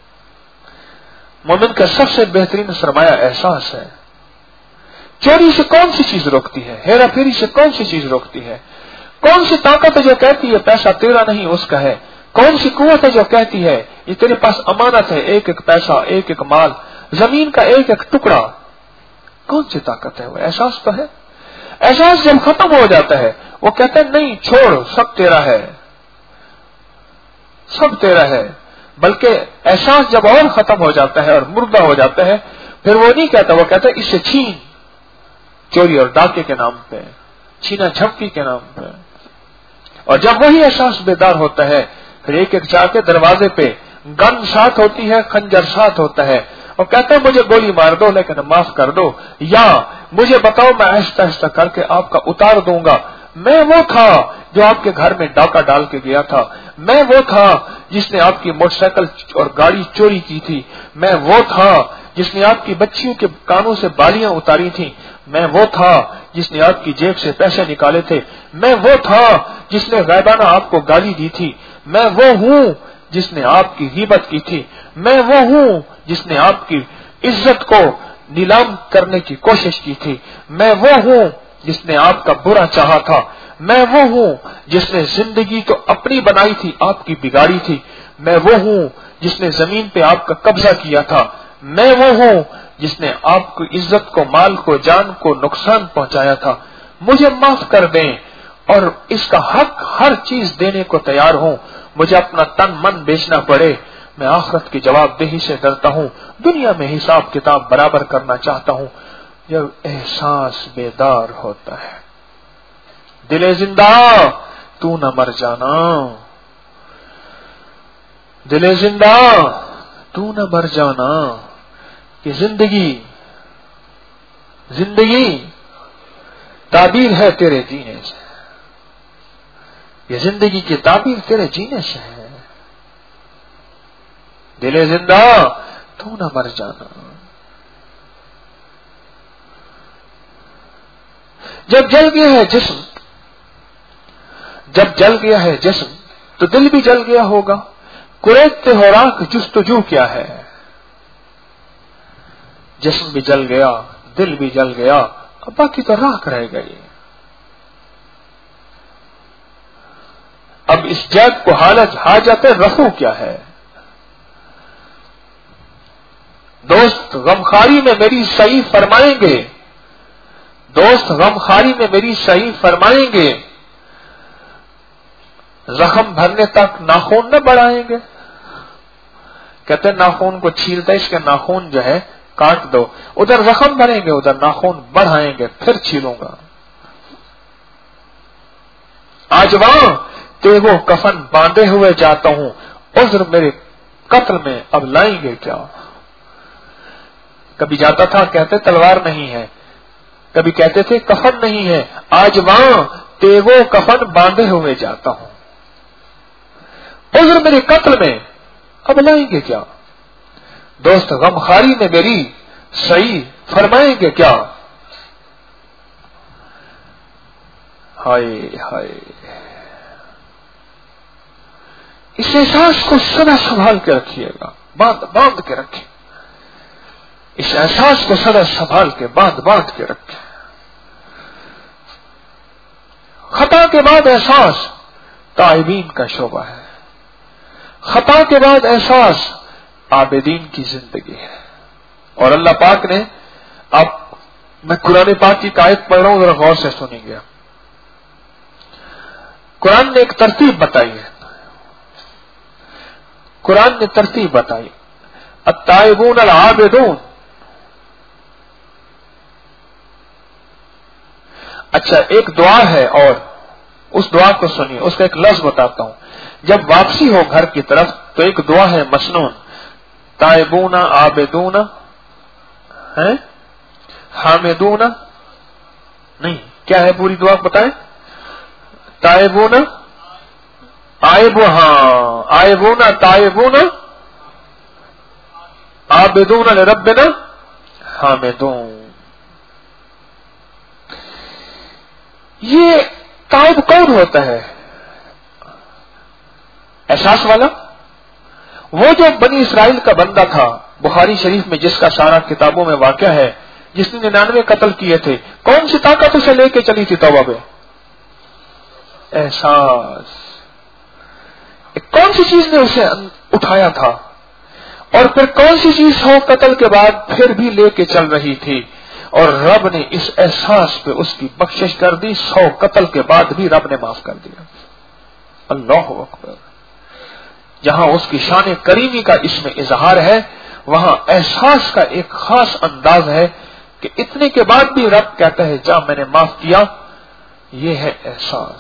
مومن کا سب سے بہترین سرمایہ احساس ہے. چوری سے کون سی چیز روکتی ہے؟ ہیرا پھیری سے کون سی چیز روکتی ہے؟ کون سی طاقت ہے جو کہتی ہے پیسہ تیرا نہیں اس کا ہے؟ کون سی قوت ہے جو کہتی ہے یہ تیرے پاس امانت ہے، ایک ایک پیسہ، ایک ایک مال، زمین کا ایک ایک ٹکڑا؟ کون سی طاقت ہے؟ وہ احساس تو ہے. احساس جب ختم ہو جاتا ہے وہ کہتا ہے نہیں چھوڑ، سب تیرا ہے، سب تیرا ہے. بلکہ احساس جب اور ختم ہو جاتا ہے اور مردہ ہو جاتا ہے پھر وہ نہیں کہتا، وہ کہتا ہے اس سے چھین، چوری اور ڈاکے کے نام پہ، چھینا جھپٹی کے نام پہ. اور جب وہی احساس بیدار ہوتا ہے پھر ایک ایک جا کے دروازے پہ گن ساتھ ہوتی ہے، خنجر ساتھ ہوتا ہے، اور کہتا ہے مجھے گولی مار دو لیکن معاف کر دو، یا مجھے بتاؤ میں آہستہ آہستہ کر کے آپ کا اتار دوں گا. میں وہ تھا جو آپ کے گھر میں ڈاکہ ڈال کے گیا تھا، میں وہ تھا جس نے آپ کی موٹر سائیکل اور گاڑی چوری کی تھی، میں وہ تھا جس نے آپ کی بچیوں کے کانوں سے بالیاں اتاری تھیں، میں وہ تھا جس نے آپ کی جیب سے پیسے نکالے تھے، میں وہ تھا جس نے غیبانہ آپ کو گالی دی تھی، میں وہ ہوں جس نے آپ کی غیبت کی تھی، میں وہ ہوں جس نے آپ کی عزت کو نیلام کرنے کی کوشش کی تھی، میں وہ ہوں جس نے آپ کا برا چاہا تھا، میں وہ ہوں جس نے زندگی تو اپنی بنائی تھی آپ کی بگاڑی تھی، میں وہ ہوں جس نے زمین پہ آپ کا قبضہ کیا تھا، میں وہ ہوں جس نے آپ کی عزت کو، مال کو، جان کو نقصان پہنچایا تھا. مجھے معاف کر دیں اور اس کا حق ہر چیز دینے کو تیار ہوں. مجھے اپنا تن من بیچنا پڑے، میں آخرت کی جواب دہی سے ڈرتا ہوں، دنیا میں حساب کتاب برابر کرنا چاہتا ہوں. جب احساس بیدار ہوتا ہے، دل زندہ تو نہ مر جانا، دل زندہ تو نہ مر جانا، کہ زندگی تعبیر ہے تیرے جینے سے، یہ زندگی کی تعبیر تیرے جینے سے ہے. دل زندہ تو نہ مر جانا. جب جل گیا ہے جسم، جب جل گیا ہے جسم تو دل بھی جل گیا ہوگا. قریدتے ہو راکھ جستجو کیا ہے؟ جسم بھی جل گیا، دل بھی جل گیا، اب باقی تو راکھ رہ گئی. اب اس جگ کو حاجت رفو کیا ہے؟ دوست غمخاری میں میری صحیح فرمائیں گے، دوست غمخاری میں میری صحیح فرمائیں گے، زخم بھرنے تک ناخون نہ بڑھائیں گے. کہتے ہیں ناخون کو چھیلتا ہے، اس کے ناخون جو ہے کاٹ دو، ادھر زخم بھریں گے ادھر ناخون بڑھائیں گے، پھر چھیلوں گا. آج وہاں تیغو کفن باندھے ہوئے جاتا ہوں، عذر میرے قتل میں اب لائیں گے کیا؟ کبھی جاتا تھا کہتے تلوار نہیں ہے، کبھی کہتے تھے کفن نہیں ہے، آج وہاں تیغو کفن باندھے ہوئے جاتا ہوں، عذر میرے قتل میں اب لائیں گے کیا؟ دوست غمخاری میں میری صحیح فرمائیں گے کیا؟ ہائے ہائے، اس احساس کو سدا سنبھال کے رکھیے گا، باندھ کے رکھیں، اس احساس کو سدا سنبھال کے باندھ کے رکھیں. خطا کے بعد احساس تائبین کا شعبہ ہے، خطا کے بعد احساس عابدین کی زندگی ہے. اور اللہ پاک نے، اب میں قرآن پاک کی آیت پڑھ رہا ہوں، ذرا غور سے سنیں گے. قرآن نے ایک ترتیب بتائی ہے، قرآن نے ترتیب بتائی، التائبون العابدون. اچھا ایک دعا ہے اور اس دعا کو سنیے، اس کا ایک لفظ بتاتا ہوں. جب واپسی ہو گھر کی طرف تو ایک دعا ہے مسنون، تائبون عابدون ہے، حامدون نہیں، کیا ہے پوری دعا بتائیں؟ تائبون آئب، ہاں آئبون تائبون عابدون لربنا حامدون. یہ تائب کون ہوتا ہے؟ احساس والا، وہ جو بنی اسرائیل کا بندہ تھا بخاری شریف میں جس کا سارا کتابوں میں واقعہ ہے، جس نے 99 قتل کیے تھے. کون سی طاقت اسے لے کے چلی تھی توبہ پہ؟ احساس. کون سی چیز نے اسے اٹھایا تھا؟ اور پھر کون سی چیز 100 قتل کے بعد پھر بھی لے کے چل رہی تھی؟ اور رب نے اس احساس پہ اس کی بخشش کر دی، 100 قتل کے بعد بھی رب نے معاف کر دیا. اللہ اکبر. جہاں اس کی شان کریمی کا اس میں اظہار ہے، وہاں احساس کا ایک خاص انداز ہے کہ اتنے کے بعد بھی رب کہتا ہے جا میں نے معاف کیا. یہ ہے احساس.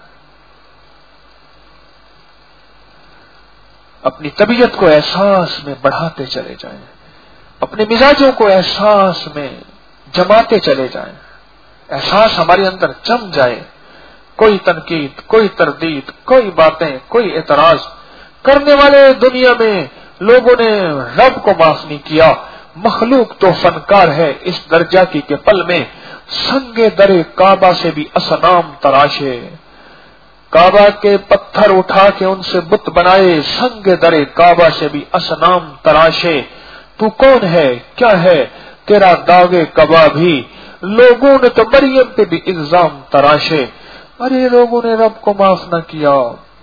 اپنی طبیعت کو احساس میں بڑھاتے چلے جائیں، اپنے مزاجوں کو احساس میں جماتے چلے جائیں، احساس ہمارے اندر جم جائے. کوئی تنقید، کوئی تردید، کوئی باتیں، کوئی اعتراض کرنے والے دنیا میں لوگوں نے رب کو معاف نہیں کیا. مخلوق تو فنکار ہے اس درجہ کی کہ پل میں سنگ در کعبہ سے بھی اصنام تراشے، کعبہ کے پتھر اٹھا کے ان سے بت بنائے، سنگ در کعبہ سے بھی اصنام تراشے. تو کون ہے، کیا ہے تیرا داغے کعبہ بھی؟ لوگوں نے تو مریم پہ بھی الزام تراشے. ارے لوگوں نے رب کو معاف نہ کیا،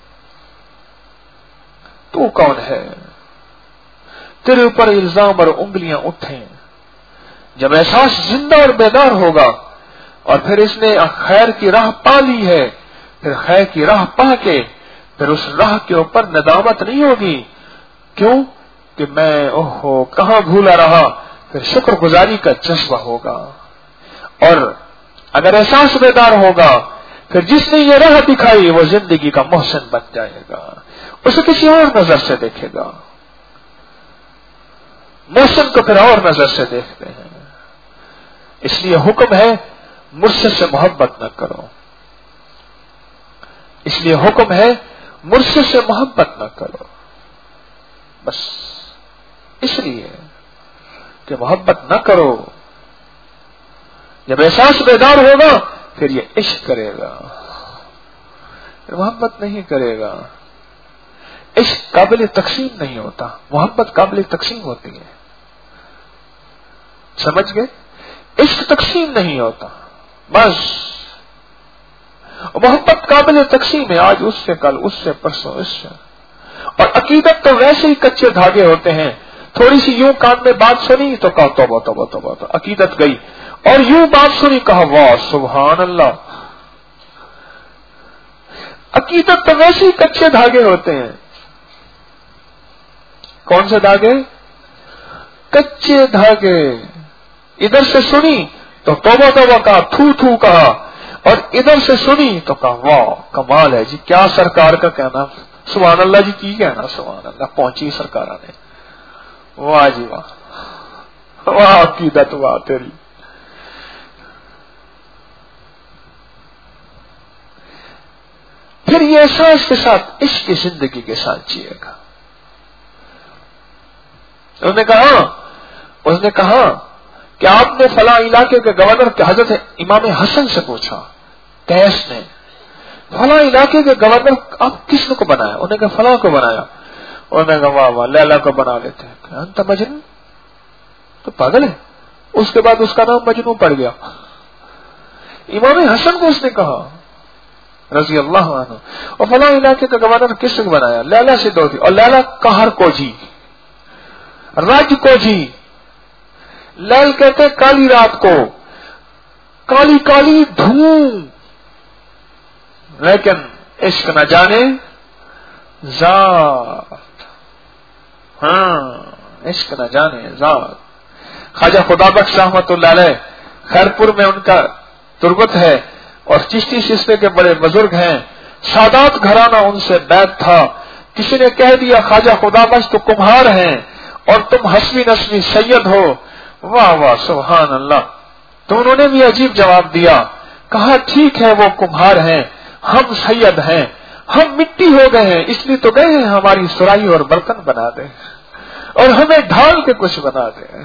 تو کون ہے؟ تیرے اوپر الزام اور انگلیاں اٹھیں. جب احساس زندہ اور بیدار ہوگا اور پھر اس نے خیر کی راہ پا لی ہے، پھر خیر کی راہ پا کے پھر اس راہ کے اوپر ندامت نہیں ہوگی. کیوں کہ میں کہاں بھولا رہا. پھر شکر گزاری کا جذبہ ہوگا. اور اگر احساس بیدار ہوگا پھر جس نے یہ راہ دکھائی وہ زندگی کا محسن بن جائے گا، اسے کسی اور نظر سے دیکھے گا. محسن کو پھر اور نظر سے دیکھتے ہیں. اس لیے حکم ہے مرشد سے محبت نہ کرو. اس لیے حکم ہے مرشد سے محبت نہ کرو. بس اس لیے کہ محبت نہ کرو. جب احساس بیدار ہوگا پھر یہ عشق کرے گا، پھر محبت نہیں کرے گا. عشق قابل تقسیم نہیں ہوتا، محبت قابل تقسیم ہوتی ہے. سمجھ گئے؟ عشق تقسیم نہیں ہوتا، بس محبت قابل تقسیم ہے. آج اس سے، کل اس سے، پرسوں اس سے. اور عقیدت تو ویسے ہی کچے دھاگے ہوتے ہیں. تھوڑی سی یوں کان میں بات سنی تو کہا توبہ توبہ توبہ تو عقیدت گئی، اور یوں بات سنی کہا واہ سبحان اللہ. عقیدت تو ویسے ہی کچے دھاگے ہوتے ہیں. کون سے دھاگے؟ کچے دھاگے. ادھر سے سنی تو توبہ توبہ کہا، تھو تھو کہا، اور ادھر سے سنی تو کہا واہ کمال ہے جی، کیا سرکار کا کہنا، سبحان اللہ جی کی کہنا، سبحان اللہ پہنچی سرکار نے. واہ جی واہ، واہ عقیدت واہ تیری. پھر یہ احساس کے ساتھ عشق کی زندگی کے ساتھ جیے گا. اس نے کہا کہ آپ نے فلاں علاقے کے گورنر کے حضرت امام حسن سے پوچھا، قیس نے، فلاں علاقے کے گورنر آپ کس کو بنایا؟ انہوں نے کہا فلاں کو بنایا. انہوں نے کہا واہ واہ لیلا کو بنا لیتے ہیں. انت مجنون، تو پاگل ہے. اس کے بعد اس کا نام مجنون پڑ گیا. امام حسن کو اس نے کہا رضی اللہ عنہ، اور فلاں علاقے کا گورنر کس کو بنایا؟ لیلا سے دو تھی، اور لیلا قہر کو جی، رج کو جی. لیل کہتے کالی رات کو، کالی کالی دھوم. لیکن عشق نہ جانے ذات. ہاں عشق نہ جانے ذات. خواجہ خدا بخش رحمت اللہ علیہ خیرپور میں ان کا تربت ہے اور چشتی سلسلے کے بڑے بزرگ ہیں. سادات گھرانہ ان سے بیعت تھا. کسی نے کہہ دیا خواجہ خدا بخش تو کمہار ہیں اور تم حسبی نسبی سید ہو. واہ واہ سبحان اللہ. تو انہوں نے بھی عجیب جواب دیا. کہا ٹھیک ہے وہ کمہار ہیں, ہم سید ہیں, ہم مٹی ہو گئے ہیں, اس لیے تو گئے ہیں ہماری سرائی اور برتن بنا دیں اور ہمیں ڈھال کے کچھ بنا دیں.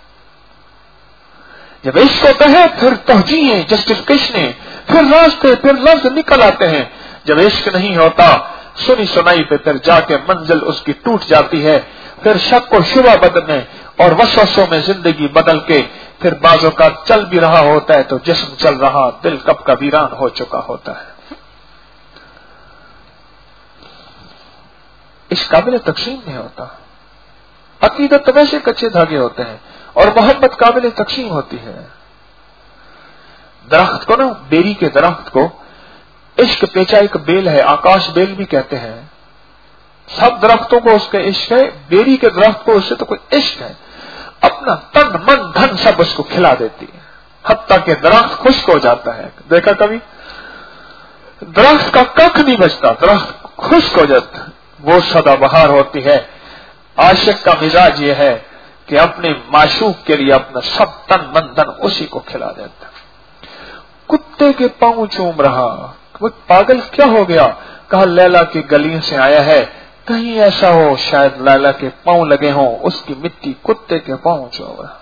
جب عشق ہوتا ہے پھر توجیہیں, جسٹیفکیشنیں, پھر راستے, پھر لفظ نکل آتے ہیں. جب عشق نہیں ہوتا سنی سنائی پہ پھر جا کے منزل اس کی ٹوٹ جاتی ہے. پھر شک و شبہ بدلنے اور وسوسوں میں زندگی بدل کے پھر بعض اوقات چل بھی رہا ہوتا ہے تو جسم چل رہا, دل کب کا ویران ہو چکا ہوتا ہے. اس قابل تقسیم نہیں ہوتا. عقیدت تو ویسے کچے دھاگے ہوتے ہیں اور محبت قابل تقسیم ہوتی ہے. درخت کو نا, بیری کے درخت کو عشق پیچا ایک بیل ہے, آکاش بیل بھی کہتے ہیں. سب درختوں کو اس کے عشق ہے, بیری کے درخت کو اس سے تو کوئی عشق ہے. اپنا تن من دھن سب اس کو کھلا دیتی ہے, حتیٰ کہ درخت خشک ہو جاتا ہے. دیکھا کبھی درخت کا کخ نہیں بچتا, درخت خشک ہو جاتا. وہ سدا بہار ہوتی ہے. عاشق کا مزاج یہ ہے کہ اپنے معشوق کے لیے اپنا سب تن من دھن اسی کو کھلا دیتا. کتے کے پاؤں چوم رہا, وہ پاگل کیا ہو گیا؟ کہا لیلا کی گلی سے آیا ہے, کہیں ایسا ہو شاید لیلا کے پاؤں لگے ہوں, اس کی مٹی کتے کے پاؤں چوم رہا.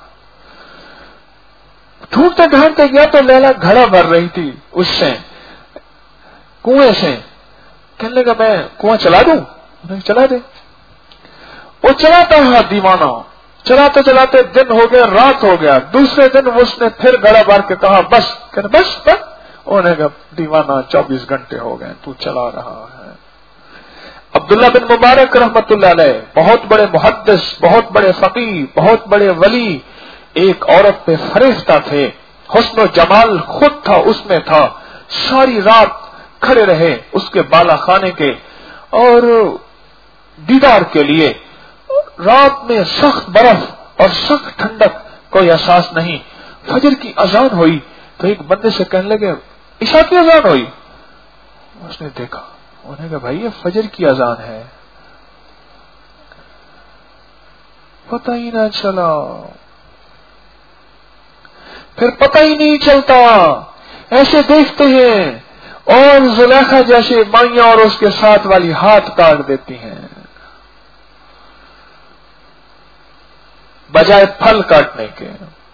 ڈھونڈتے ڈھونڈتے گیا تو لیلا گھڑا بھر رہی تھی اس سے, کنویں سے. کہنے لگا میں کنواں چلا دوں؟ چلا دے. وہ چلاتا ہے دیوانہ, چلاتے چلاتے دن ہو گیا, رات ہو گیا. دوسرے دن اس نے پھر گڑا بھر کے کہا بس, کہ بس بس. انہوں نے کہا دیوانہ 24 گھنٹے ہو گئے تو چلا رہا ہے. عبداللہ بن مبارک رحمت اللہ علیہ بہت بڑے محدث, بہت بڑے فقیہ, بہت بڑے ولی, ایک عورت پہ فریفتہ تھے. حسن و جمال خود تھا, اس میں تھا. ساری رات کھڑے رہے اس کے بالا خانے کے اور دیدار کے لیے. رات میں سخت برف اور سخت ٹھنڈک, کوئی احساس نہیں. فجر کی اذان ہوئی تو ایک بندے سے کہنے لگے عشاء کی اذان ہوئی. اس نے دیکھا, انہوں نے کہا بھائی یہ فجر کی اذان ہے. پتہ ہی نہ چلا. پھر پتہ ہی نہیں چلتا, ایسے دیکھتے ہیں اور زلیخا جیسے مائیاں اور اس کے ساتھ والی ہاتھ کاٹ دیتی ہیں بجائے پھل کاٹنے کے.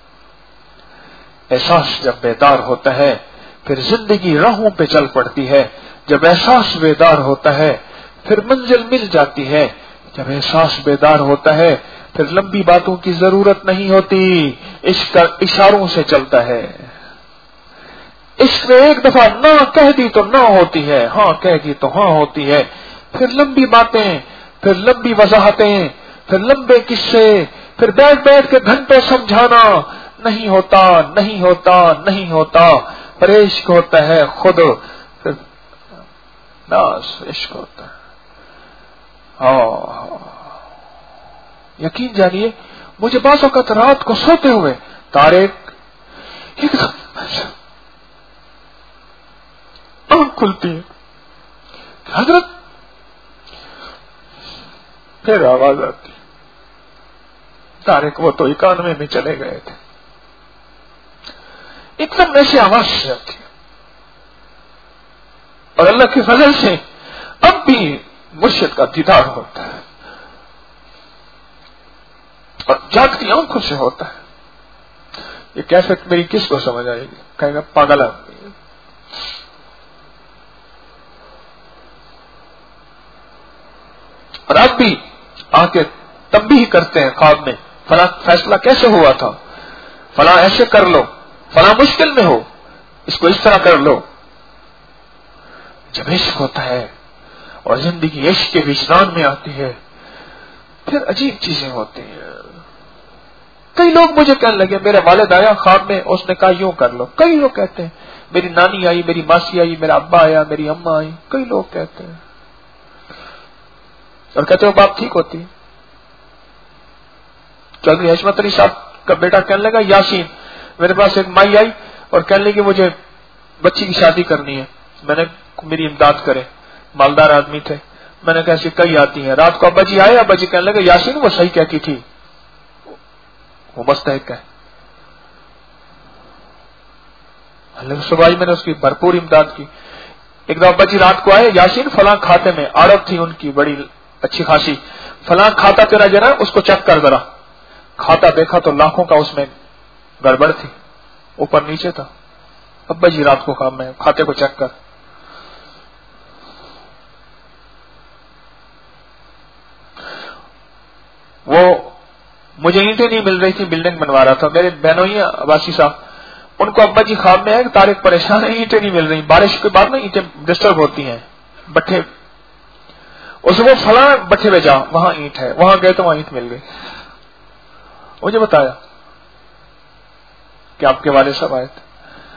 احساس جب بیدار ہوتا ہے پھر زندگی راہوں پہ چل پڑتی ہے. جب احساس بیدار ہوتا ہے پھر منزل مل جاتی ہے. جب احساس بیدار ہوتا ہے پھر لمبی باتوں کی ضرورت نہیں ہوتی, عشق اشاروں سے چلتا ہے. عشق میں ایک دفعہ نہ کہہ دی تو نہ ہوتی ہے, ہاں کہہ دی تو ہاں ہوتی ہے. پھر لمبی باتیں, پھر لمبی وضاحتیں, پھر لمبے قصے, پھر بیٹھ بیٹھ کے گھنٹوں سمجھانا. نہیں ہوتا نہیں ہوتا نہیں ہوتا. پر عشق ہوتا ہے خود, پھر بس عشق ہوتا ہے. یقین جانیے مجھے بعض اوقات رات کو سوتے ہوئے طارق ایک دم آنکھ کھلتی ہے, حضرت, پھر آواز آتی, طارق وہ تو 91 میں چلے گئے تھے. ایک دم ایسی آواز سے آتی ہے. اور اللہ کے فضل سے اب بھی مرشد کا دیدار ہوتا ہے اور جاگتی آنکھوں سے ہوتا ہے. یہ کیفیت میری کس کو سمجھ آئے گی؟ کہے گا پاگل آدمی. اور اب بھی آ کے تنبیہ کرتے ہیں خواب میں, فلاں فیصلہ کیسے ہوا تھا, فلاں ایسے کر لو, فلاں مشکل میں ہو, اس کو اس طرح کر لو. جب عشق ہوتا ہے اور زندگی عشق کے وجدان میں آتی ہے پھر عجیب چیزیں ہوتی ہیں. کئی لوگ مجھے کہنے لگے میرے والد آیا خواب میں, اس نے کہا یوں کر لو. کئی لوگ کہتے ہیں मेरी नानी आई, मेरी मासी आई, मेरा अब्बा आया, मेरी अम्मा आई, कई लोग कहते हैं। और कहते हो बात ठीक होती है। चौधरी हशमत अली साहब का बेटा कहने लगा, यासीन मेरे पास एक माई आई और कहने लगी मुझे बच्ची की शादी करनी है, मैंने मेरी इमदाद करे। मालदार आदमी थे। मैंने कहा ऐसी कई आती हैं। रात को अब्बा जी आए, अब्बा जी कहने लगे यासीन वो सही कहती थी, वो मुस्तहिक है। सुबह मैंने उसकी भरपूर इमदाद की। एक दो अब्बा जी रात को आए, यासीन फलां खाते में आड़त थी उनकी बड़ी अच्छी खासी, फलां खाता तेरा जरा उसको चेक कर जरा। खाता देखा तो लाखों का उसमें गड़बड़ थी, ऊपर नीचे था। अब्बा जी रात को कहा मैं खाते को चेक कर। वो मुझे ईंटें नहीं मिल रही थी, बिल्डिंग बनवा रहा था। मेरे बहनोई अब्बासी साहब, उनको अब्बा जी ख्वाब में है कि तारिक परेशान है, ईंटें नहीं मिल रही, बारिश के बाद ना ईंटें डिस्टर्ब होती हैं, बट्ठे। उसे वो फला बट्ठे में जा, वहां ईंट है, वहां गए तो वहां ईंट मिल गई। मुझे बताया कि आपके वाले सब आए थे।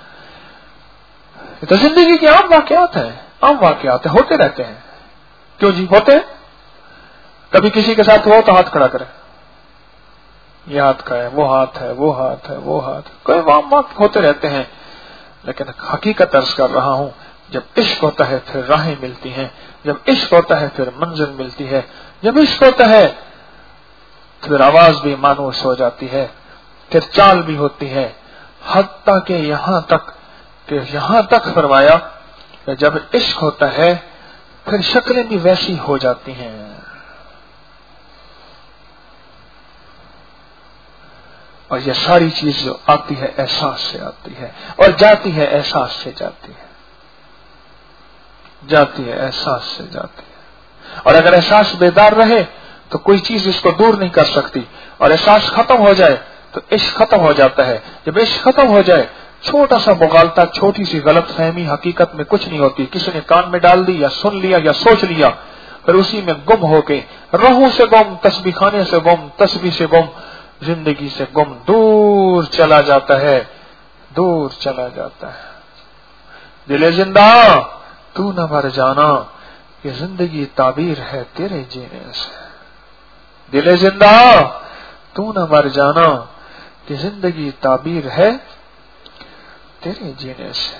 तो जिंदगी के आम वाकयात है, आम वाकयात है, होते रहते हैं। क्यों जी होते हैं? कभी किसी के साथ हो तो हाथ खड़ा करें, ये हाथ का है, वो हाथ है, वो हाथ है, वो हाथ, कोई वाम वाक होते रहते हैं। लेकिन हकीकत अर्ज कर रहा हूं, जब इश्क होता है फिर राहें मिलती हैं, जब इश्क होता है फिर मंजिल मिलती है, जब इश्क होता है फिर आवाज भी मानूस हो जाती है, फिर चाल भी होती है। हत्ता के यहां तक फरमाया कि जब इश्क होता है फिर शक्लें भी वैसी हो जाती हैं। और ये सारी चीज जो आती है एहसास से आती है और जाती है एहसास से जाती है, जाती है एहसास से जाती है। और अगर एहसास बेदार रहे तो कोई चीज इसको दूर नहीं कर सकती, और एहसास खत्म हो जाए तो इश्क खत्म हो जाता है। जब इश्क खत्म हो जाए, छोटा सा मुगालता, छोटी सी गलत फहमी हकीकत में कुछ नहीं होती, किसी ने कान में डाल दी या सुन लिया या सोच लिया, फिर उसी में गुम होके, रहू से गुम, तस्बीह खाने से गुम, तस्बीह से गुम, जिंदगी से गुम, दूर चला जाता है, दूर चला जाता है। दिले जिंदा तू न मर जाना, ये जिंदगी ताबीर है तेरे जीने से। दिले जिंदा तू न मर जाना, कि जिंदगी ताबीर है तेरे जीने से।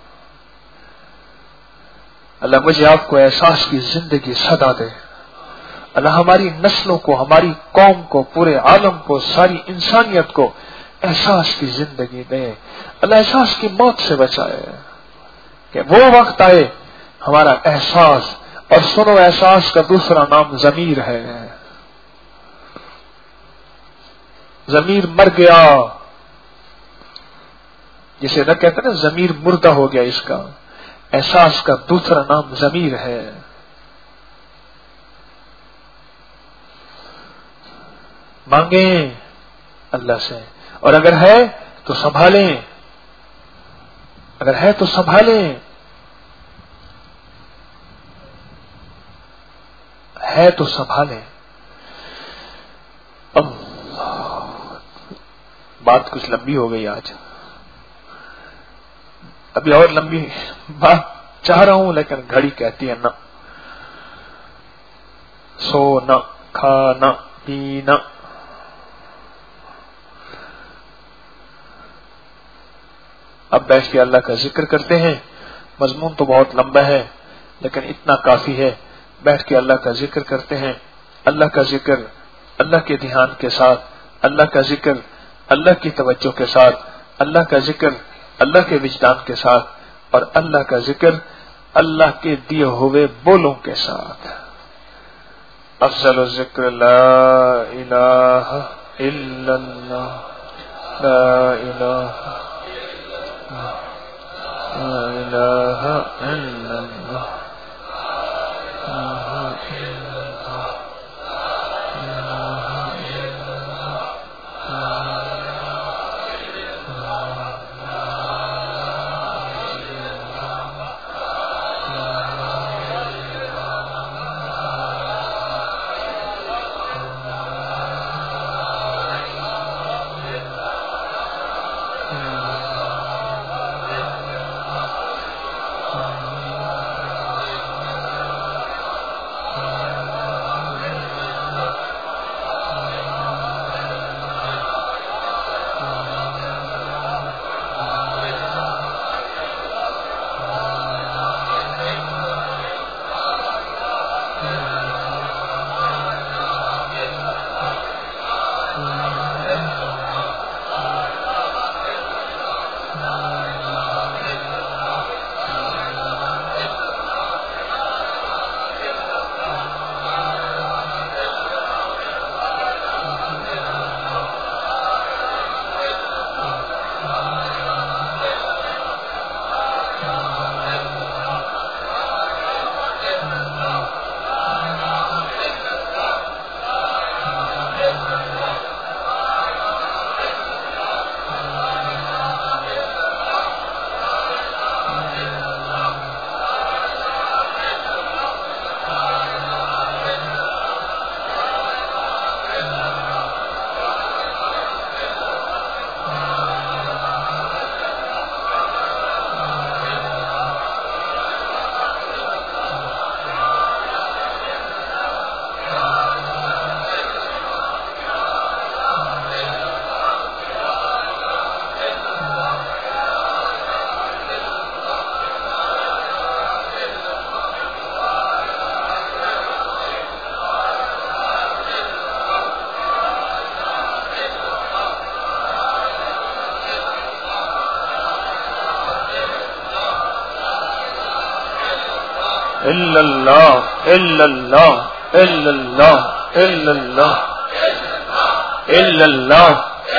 अल्लाह मुझे आपको एहसास की जिंदगी सदा दे। अल्लाह हमारी नस्लों को, हमारी कौम को, पूरे आलम को, सारी इंसानियत को एहसास की जिंदगी दे। अल्लाह एहसास की मौत से बचाए कि वो वक्त आए हमारा एहसास, और सुनो एहसास का दूसरा नाम जमीर है। जमीर मर गया, जिसे न कहते ना जमीर मुर्दा हो गया, इसका एहसास का दूसरा नाम जमीर है। मांगे अल्लाह से, और अगर है तो संभालें, अगर है तो संभालें, है तो संभालें। अब बात कुछ लंबी हो गई आज, अभी और लंबी बात चाह रहा हूं, लेकिन घड़ी कहती है ना, सोना, खाना, पीना। अब बैठ के अल्लाह का जिक्र करते हैं। मजमून तो बहुत लंबा है, लेकिन इतना काफी है। बैठ के अल्लाह का जिक्र करते हैं। अल्लाह का जिक्र अल्लाह के ध्यान के साथ, अल्लाह का जिक्र अल्लाह की तवज्जो के साथ, अल्लाह का जिक्र अल्लाह के विजदान के साथ, और अल्लाह का जिक्र अल्लाह के दिए हुए बोलों के साथ। अफजल जिक्र ला इलाहा इल्लल्लाह, ला इलाहा इल्लल्लाह। إلا الله إلا الله إلا الله إلا الله إلا الله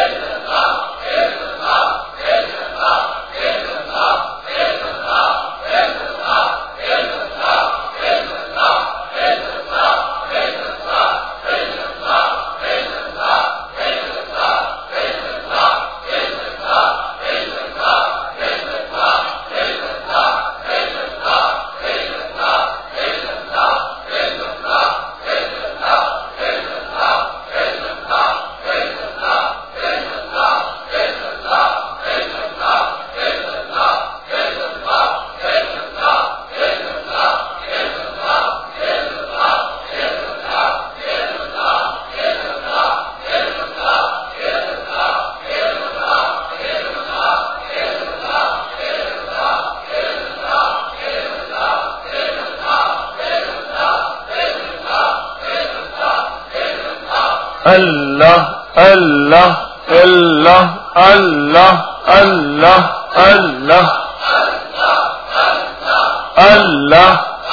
الله الله الله الله الله الله الله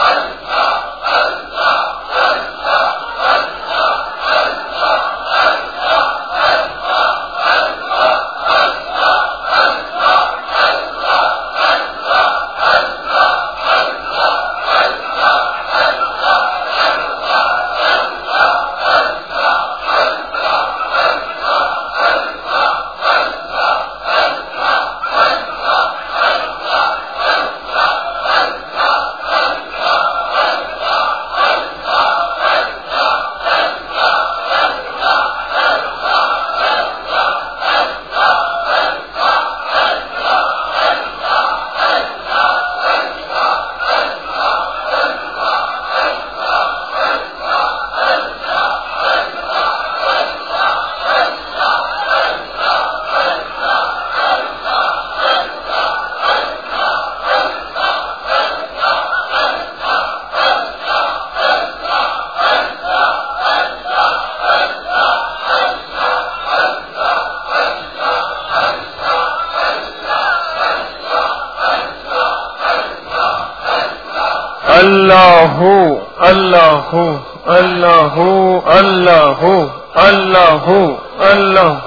الله الله الله الله الله الله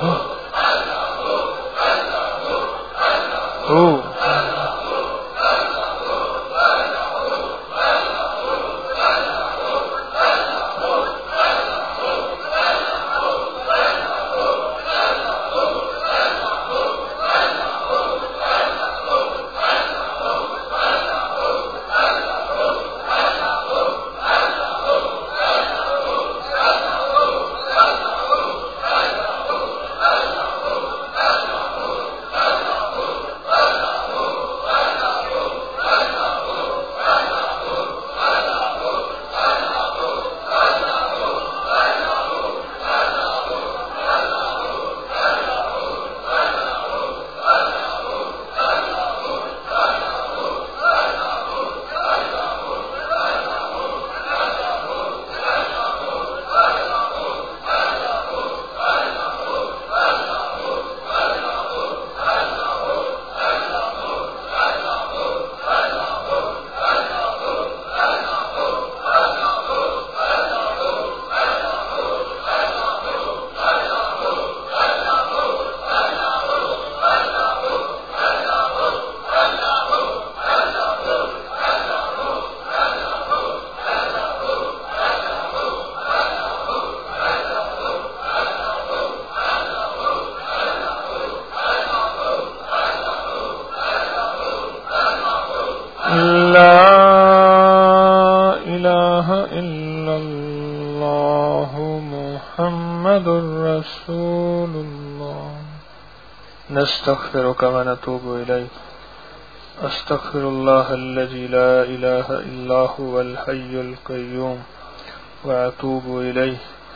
نستغفرك ونتوب إليك أستغفر الله الذي لا إله إلا هو الحي القيوم وأتوب إليه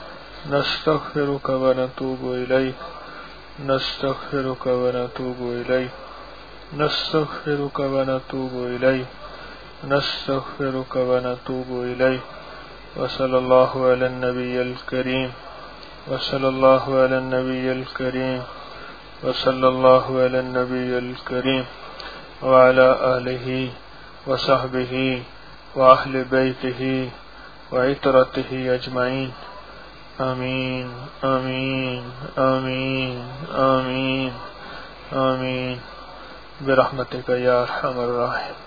نستغفرك ونتوب إليك نستغفرك ونتوب إليك نستغفرك ونتوب إليك نستغفرك ونتوب إليك وصلى الله على النبي الكريم وصلى الله على النبي الكريم وصلى الله على النبي الكريم وعلى آله وصحبه وأهل بيته وعترته أجمعين آمين آمين آمين آمين آمين برحمتك يا أرحم الراحمين.